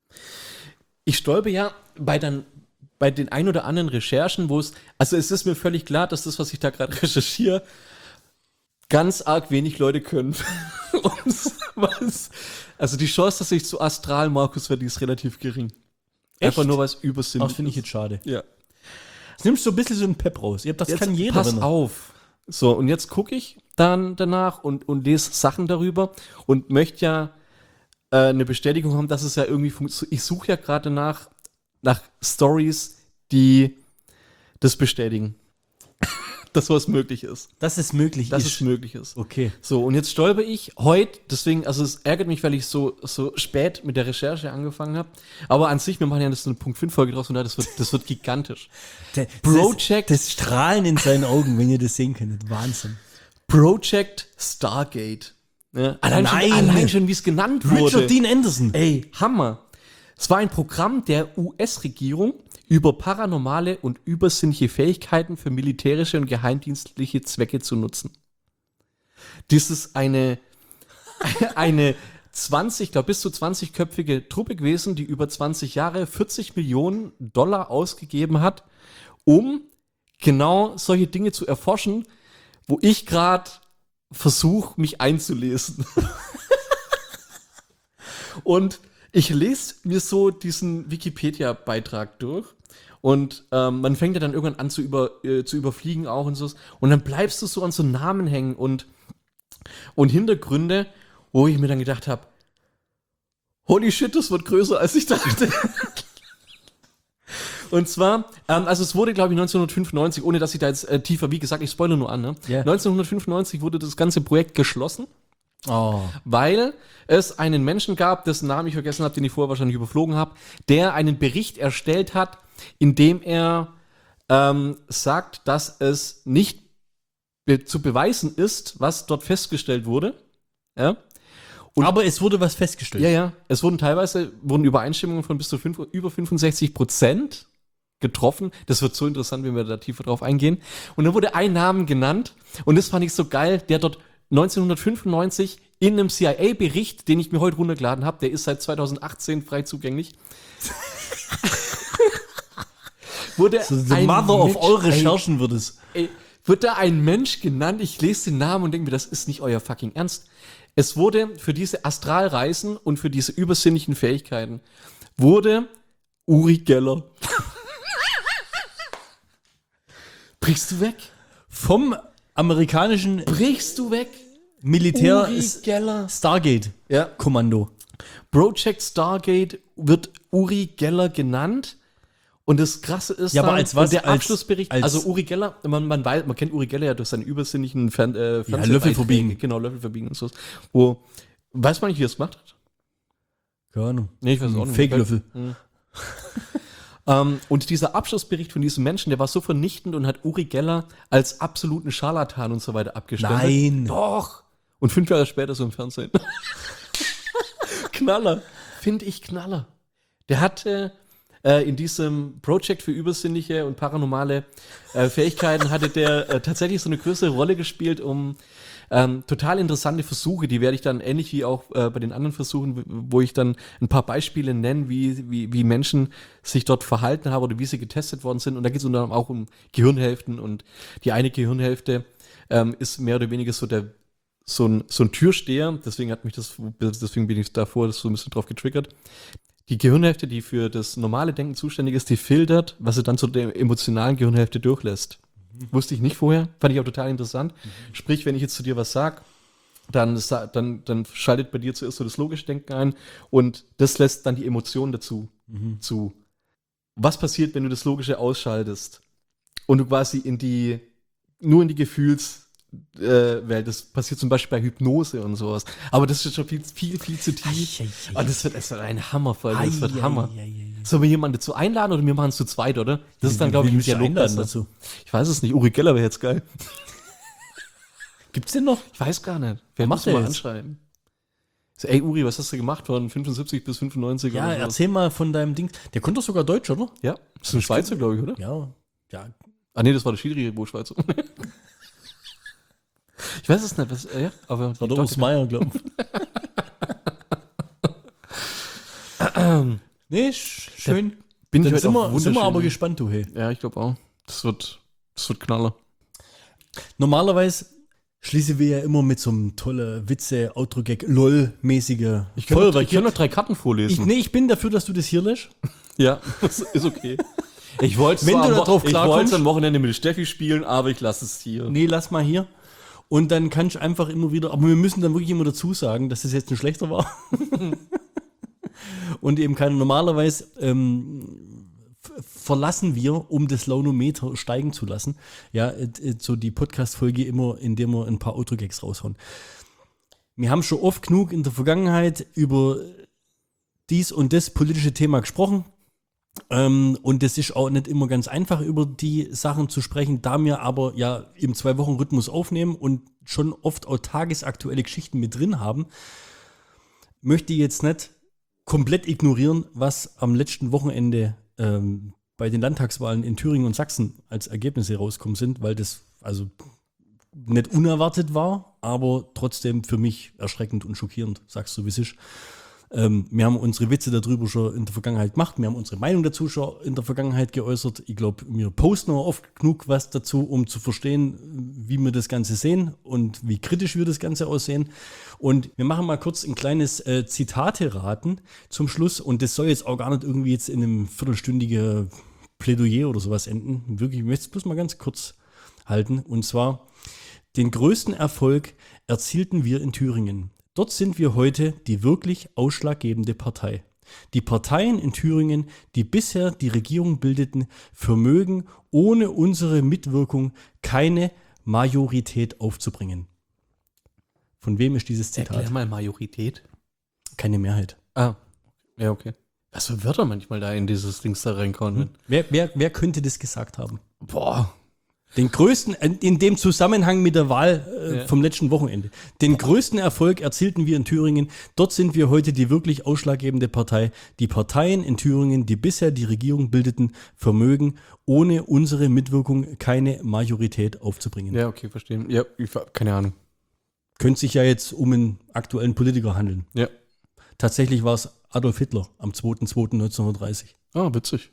Ich stolper ja bei dann bei den ein oder anderen Recherchen, wo es, also es ist mir völlig klar, dass das, was ich da gerade recherchiere, ganz arg wenig Leute können. Und was, also die Chance, dass ich zu Astral Markus werde, die ist relativ gering. Einfach Echt? nur, weil es übersinnlich Das finde ich ist. jetzt schade. Ja. Jetzt nimmst du ein bisschen so einen Pep raus. Das Jetzt kann jeder. pass wenn er- auf. So, und jetzt gucke ich dann danach und, und lese Sachen darüber und möchte ja äh, eine Bestätigung haben, dass es ja irgendwie funktioniert. Ich suche ja gerade nach, nach Stories, die das bestätigen. Dass sowas möglich ist. Dass es möglich Dass ist. es möglich ist. Okay. So, und jetzt stolper ich heute, deswegen, also es ärgert mich, weil ich so, so spät mit der Recherche angefangen habe. Aber an sich, wir machen ja das eine Punkt fünf Folge draus und das wird, das wird gigantisch. Der, Project- Das, das Strahlen in seinen Augen, wenn ihr das sehen könntet. Wahnsinn. Project Stargate. Ja, allein, Nein. schon, allein schon, wie es genannt wurde. Richard Dean Anderson. Ey, Hammer. Es war ein Programm der U S-Regierung über paranormale und übersinnliche Fähigkeiten für militärische und geheimdienstliche Zwecke zu nutzen. Dies ist eine, eine zwanzig, ich glaube bis zu zwanzig-köpfige Truppe gewesen, die über zwanzig Jahre vierzig Millionen Dollar ausgegeben hat, um genau solche Dinge zu erforschen, wo ich gerade versuche, mich einzulesen. Und ich lese mir so diesen Wikipedia-Beitrag durch und ähm, man fängt ja dann irgendwann an zu, über, äh, zu überfliegen auch und so. Und dann bleibst du so an so Namen hängen und, und Hintergründe, wo ich mir dann gedacht habe, holy shit, das wird größer, als ich dachte. Und zwar, ähm, also es wurde, glaube ich, neunzehnhundertfünfundneunzig, ohne dass ich da jetzt äh, tiefer, wie gesagt, ich spoilere nur an, ne? Ja. neunzehnhundertfünfundneunzig wurde das ganze Projekt geschlossen, Oh. weil es einen Menschen gab, dessen Namen ich vergessen habe, den ich vorher wahrscheinlich überflogen habe, der einen Bericht erstellt hat, in dem er ähm, sagt, dass es nicht be- zu beweisen ist, was dort festgestellt wurde. Ja. Und Aber es wurde was festgestellt. ja, ja. Es wurden teilweise wurden Übereinstimmungen von bis zu fünf, über fünfundsechzig Prozent getroffen. Das wird so interessant, wenn wir da tiefer drauf eingehen. Und dann wurde ein Name genannt und das fand ich so geil, der dort neunzehnhundertfünfundneunzig in einem C I A-Bericht, den ich mir heute runtergeladen habe, der ist seit zweitausendachtzehn frei zugänglich, wurde So, the ein mother of Mensch- all Recherchen wird es. Ey, wird da ein Mensch genannt? Ich lese den Namen und denke mir, das ist nicht euer fucking Ernst. Es wurde für diese Astralreisen und für diese übersinnlichen Fähigkeiten wurde Uri Geller. Brichst du weg? Vom amerikanischen Brichst du weg? Militär Uri Geller. Stargate Ja. Kommando. Project Stargate wird Uri Geller genannt. Und das Krasse ist, Ja, aber dann, als was? und der Als- Abschlussbericht, als- also Uri Geller, man, man weiß, man kennt Uri Geller ja durch seine übersinnlichen Fern, äh, Fernseh- Löffel verbiegen. Genau, Löffel verbiegen und so. Wo, weiß man nicht, wie er es gemacht hat? Keine Ahnung. Nee, ich weiß auch nicht. Fake-Löffel. Ähm, und dieser Abschlussbericht von diesem Menschen, der war so vernichtend und hat Uri Geller als absoluten Scharlatan und so weiter abgestempelt. Nein. Doch. Und fünf Jahre später so im Fernsehen. Knaller. Finde ich Knaller. Der hatte äh, in diesem Project für übersinnliche und paranormale äh, Fähigkeiten hatte der äh, tatsächlich so eine größere Rolle gespielt, um ähm, total interessante Versuche, die werde ich dann ähnlich wie auch äh, bei den anderen Versuchen, wo ich dann ein paar Beispiele nenne, wie, wie, wie Menschen sich dort verhalten haben oder wie sie getestet worden sind. Und da geht es unter anderem auch um Gehirnhälften und die eine Gehirnhälfte ähm, ist mehr oder weniger so der so ein, so ein Türsteher, deswegen hat mich das, deswegen bin ich davor so ein bisschen drauf getriggert. Die Gehirnhälfte, die für das normale Denken zuständig ist, die filtert, was sie dann zu der emotionalen Gehirnhälfte durchlässt. Mhm. Wusste ich nicht vorher, fand ich auch total interessant. Mhm. Sprich, wenn ich jetzt zu dir was sag, dann, dann, dann schaltet bei dir zuerst so das logische Denken ein und das lässt dann die Emotionen dazu mhm. zu. Was passiert, wenn du das Logische ausschaltest und du quasi in die, nur in die Gefühls- Äh, weil das passiert zum Beispiel bei Hypnose und sowas. Aber das ist schon viel, viel, viel zu tief. Und das wird, das wird ein Hammerfolge. Das wird Hammer. Sollen wir jemanden dazu einladen oder wir machen es zu zweit, oder? Das ist dann, glaube ich, ein Dialog dazu. Ich weiß es nicht. Uri Geller wäre jetzt geil. Gibt's den noch? Ich weiß gar nicht. Wer macht macht der mal jetzt? anschreiben? So, ey, Uri, was hast du gemacht von fünfundsiebzig bis fünfundneunzig? Ja, oder sowas? erzähl mal von deinem Ding. Der konnte doch sogar Deutsch, oder? Ja, das ist ein Schweizer, glaube ich, oder? Ja. Ja. Ah, nee, das war der Schiri, wo Schweizer. Ich weiß es nicht, was, äh, ja, aber. Das war der Urs Meier, glaube ich. Nee, sch- schön. Bin ich Dann heute sind auch wir, sind wir aber wunderschön. gespannt, du, hey. Ja, ich glaube auch. Das wird, das wird Knaller. Normalerweise schließen wir ja immer mit so einem tolle Witze, Outro-Gag, LOL-mäßige Ich kann, noch, ich kann noch drei Karten Ich, vorlesen. nee, ich bin dafür, dass du das hier lässt. Ja, das ist okay. Ich wollte Wenn zwar du am da drauf Wo- ich klarkommst- wollte am Wochenende mit Steffi spielen, aber ich lasse es hier. Nee, lass mal hier. Und dann kannst du einfach immer wieder, aber wir müssen dann wirklich immer dazu sagen, dass das jetzt ein schlechter war. Und eben keine, normalerweise ähm, f- verlassen wir, um das Launometer steigen zu lassen, ja, äh, äh, so die Podcast-Folge immer, indem wir ein paar Outro-Gags raushauen. Wir haben schon oft genug in der Vergangenheit über dies und das politische Thema gesprochen. Ähm, und es ist auch nicht immer ganz einfach, über die Sachen zu sprechen, da wir aber ja im Zwei-Wochen-Rhythmus aufnehmen und schon oft auch tagesaktuelle Geschichten mit drin haben, möchte ich jetzt nicht komplett ignorieren, was am letzten Wochenende ähm, bei den Landtagswahlen in Thüringen und Sachsen als Ergebnisse rausgekommen sind, weil das also nicht unerwartet war, aber trotzdem für mich erschreckend und schockierend, sagst du, wie es ist. Ähm, wir haben unsere Witze darüber schon in der Vergangenheit gemacht, wir haben unsere Meinung dazu schon in der Vergangenheit geäußert. Ich glaube, wir posten auch oft genug was dazu, um zu verstehen, wie wir das Ganze sehen und wie kritisch wir das Ganze aussehen. Und wir machen mal kurz ein kleines äh, Zitate-Raten zum Schluss. Und das soll jetzt auch gar nicht irgendwie jetzt in einem viertelstündigen Plädoyer oder sowas enden. Wirklich, ich möchte es bloß mal ganz kurz halten. Und zwar, den größten Erfolg erzielten wir in Thüringen. Dort sind wir heute die wirklich ausschlaggebende Partei. Die Parteien in Thüringen, die bisher die Regierung bildeten, vermögen ohne unsere Mitwirkung keine Majorität aufzubringen. Von wem ist dieses Zitat? Erklär mal Majorität. Keine Mehrheit. Ah, ja, okay. Was für Wörter manchmal da in dieses Dings da reinkommen. Hm? Wer, wer, wer könnte das gesagt haben? Boah. Den größten, in dem Zusammenhang mit der Wahl äh, Ja. vom letzten Wochenende. Den größten Erfolg erzielten wir in Thüringen. Dort sind wir heute die wirklich ausschlaggebende Partei. Die Parteien in Thüringen, die bisher die Regierung bildeten, vermögen ohne unsere Mitwirkung keine Majorität aufzubringen. Ja, okay, verstehen. Ja, ich, keine Ahnung. Könnte sich ja jetzt um einen aktuellen Politiker handeln. Ja. Tatsächlich war es Adolf Hitler am zweiter zweiter neunzehnhundertdreißig. Ah, witzig.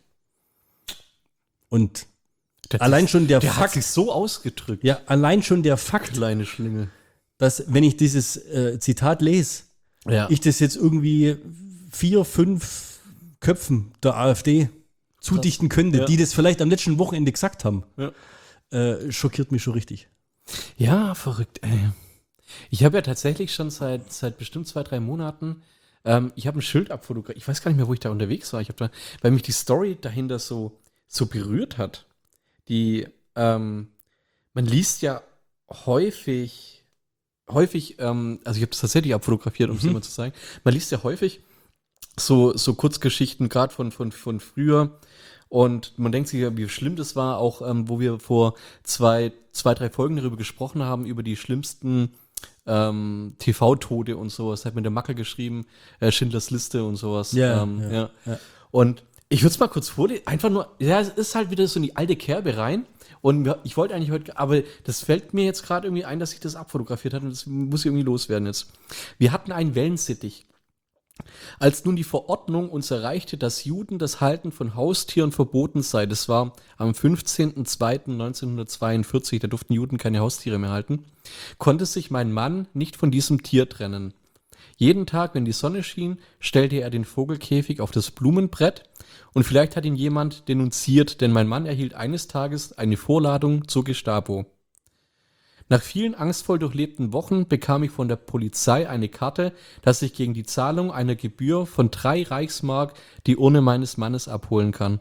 Und Der, allein schon der, der hat Fakt, sich so ausgedrückt. ja, allein schon der Fakt, Kleine Schlingel. dass wenn ich dieses äh, Zitat lese, Ja. ich das jetzt irgendwie vier, fünf Köpfen der AfD zudichten könnte, Ja. die das vielleicht am letzten Wochenende gesagt haben, Ja. äh, schockiert mich schon richtig. Ja, verrückt, ey. Ich habe ja tatsächlich schon seit, seit bestimmt zwei, drei Monaten, ähm, ich habe ein Schild abfotografiert. Ich weiß gar nicht mehr, wo ich da unterwegs war. Ich habe da, weil mich die Story dahinter so, so berührt hat. Die, ähm, man liest ja häufig, häufig, ähm, also ich habe das tatsächlich abfotografiert, um es Mhm. immer zu zeigen. Man liest ja häufig so, so Kurzgeschichten, gerade von, von, von früher. Und man denkt sich ja, wie schlimm das war, auch ähm, wo wir vor zwei, zwei, drei Folgen darüber gesprochen haben, über die schlimmsten ähm, T V-Tode und sowas. Hat mit der Macke geschrieben, äh, Schindlers Liste und sowas. Ja, ähm, ja, ja. ja. Und ich würde es mal kurz vorlesen, einfach nur, ja, es ist halt wieder so in die alte Kerbe rein. Und wir- ich wollte eigentlich heute, aber das fällt mir jetzt gerade irgendwie ein, dass ich das abfotografiert habe und das muss ich irgendwie loswerden jetzt. Wir hatten einen Wellensittich. Als nun die Verordnung uns erreichte, dass Juden das Halten von Haustieren verboten sei, das war am fünfzehnten zweiten neunzehnhundertzweiundvierzig, da durften Juden keine Haustiere mehr halten, konnte sich mein Mann nicht von diesem Tier trennen. Jeden Tag, wenn die Sonne schien, stellte er den Vogelkäfig auf das Blumenbrett und vielleicht hat ihn jemand denunziert, denn mein Mann erhielt eines Tages eine Vorladung zur Gestapo. Nach vielen angstvoll durchlebten Wochen bekam ich von der Polizei eine Karte, dass ich gegen die Zahlung einer Gebühr von drei Reichsmark die Urne meines Mannes abholen kann.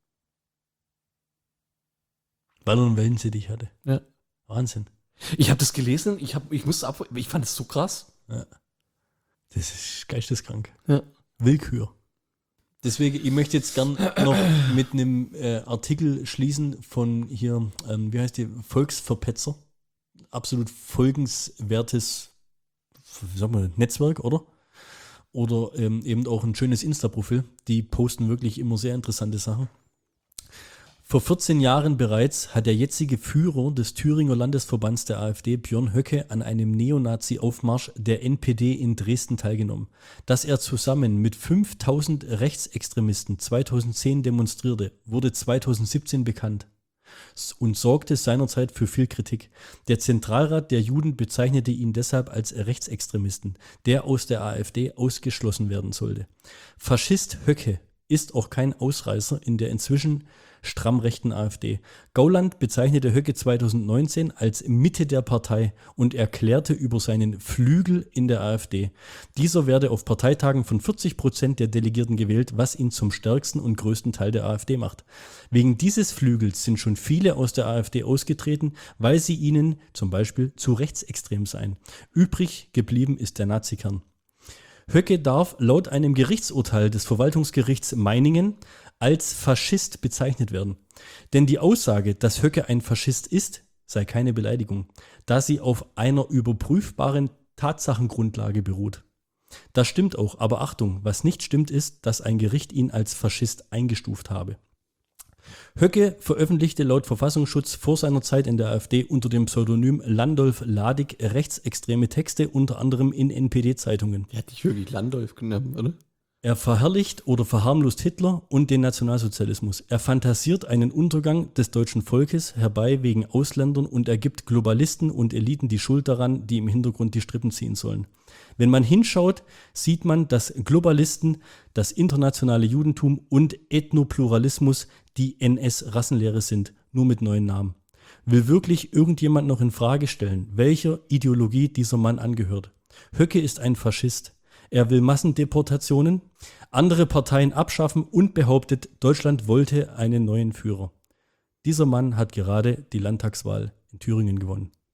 Weil er einen Wellensittich hatte. Ja. Wahnsinn. Ich habe das gelesen, ich, hab, ich musste ab, ich fand es so krass. Das ist geisteskrank. Ja. Willkür. Deswegen, ich möchte jetzt gern noch mit einem äh, Artikel schließen von hier, ähm, wie heißt die, Volksverpetzer. Absolut folgenswertes, wie sagt man, Netzwerk, oder? Oder ähm, eben auch ein schönes Insta-Profil. Die posten wirklich immer sehr interessante Sachen. Vor vierzehn Jahren bereits hat der jetzige Führer des Thüringer Landesverbands der AfD, Björn Höcke, an einem Neonazi-Aufmarsch der N P D in Dresden teilgenommen. Dass er zusammen mit fünftausend Rechtsextremisten zweitausendzehn demonstrierte, wurde zweitausendsiebzehn bekannt und sorgte seinerzeit für viel Kritik. Der Zentralrat der Juden bezeichnete ihn deshalb als Rechtsextremisten, der aus der AfD ausgeschlossen werden sollte. Faschist Höcke ist auch kein Ausreißer in der inzwischen stramm rechten AfD. Gauland bezeichnete Höcke zweitausendneunzehn als Mitte der Partei und erklärte über seinen Flügel in der AfD. Dieser werde auf Parteitagen von vierzig Prozent der Delegierten gewählt, was ihn zum stärksten und größten Teil der AfD macht. Wegen dieses Flügels sind schon viele aus der AfD ausgetreten, weil sie ihnen zum Beispiel zu rechtsextrem seien. Übrig geblieben ist der Nazikern. Höcke darf laut einem Gerichtsurteil des Verwaltungsgerichts Meiningen als Faschist bezeichnet werden. Denn die Aussage, dass Höcke ein Faschist ist, sei keine Beleidigung, da sie auf einer überprüfbaren Tatsachengrundlage beruht. Das stimmt auch, aber Achtung, was nicht stimmt ist, dass ein Gericht ihn als Faschist eingestuft habe. Höcke veröffentlichte laut Verfassungsschutz vor seiner Zeit in der AfD unter dem Pseudonym Landolf Ladig rechtsextreme Texte, unter anderem in N P D-Zeitungen. Der hat dich wirklich Landolf genommen, oder? Er verherrlicht oder verharmlost Hitler und den Nationalsozialismus. Er fantasiert einen Untergang des deutschen Volkes herbei wegen Ausländern und er gibt Globalisten und Eliten die Schuld daran, die im Hintergrund die Strippen ziehen sollen. Wenn man hinschaut, sieht man, dass Globalisten, das internationale Judentum und Ethnopluralismus die N S-Rassenlehre sind, nur mit neuen Namen. Will wirklich irgendjemand noch in Frage stellen, welcher Ideologie dieser Mann angehört? Höcke ist ein Faschist. Er will Massendeportationen, andere Parteien abschaffen und behauptet, Deutschland wollte einen neuen Führer. Dieser Mann hat gerade die Landtagswahl in Thüringen gewonnen.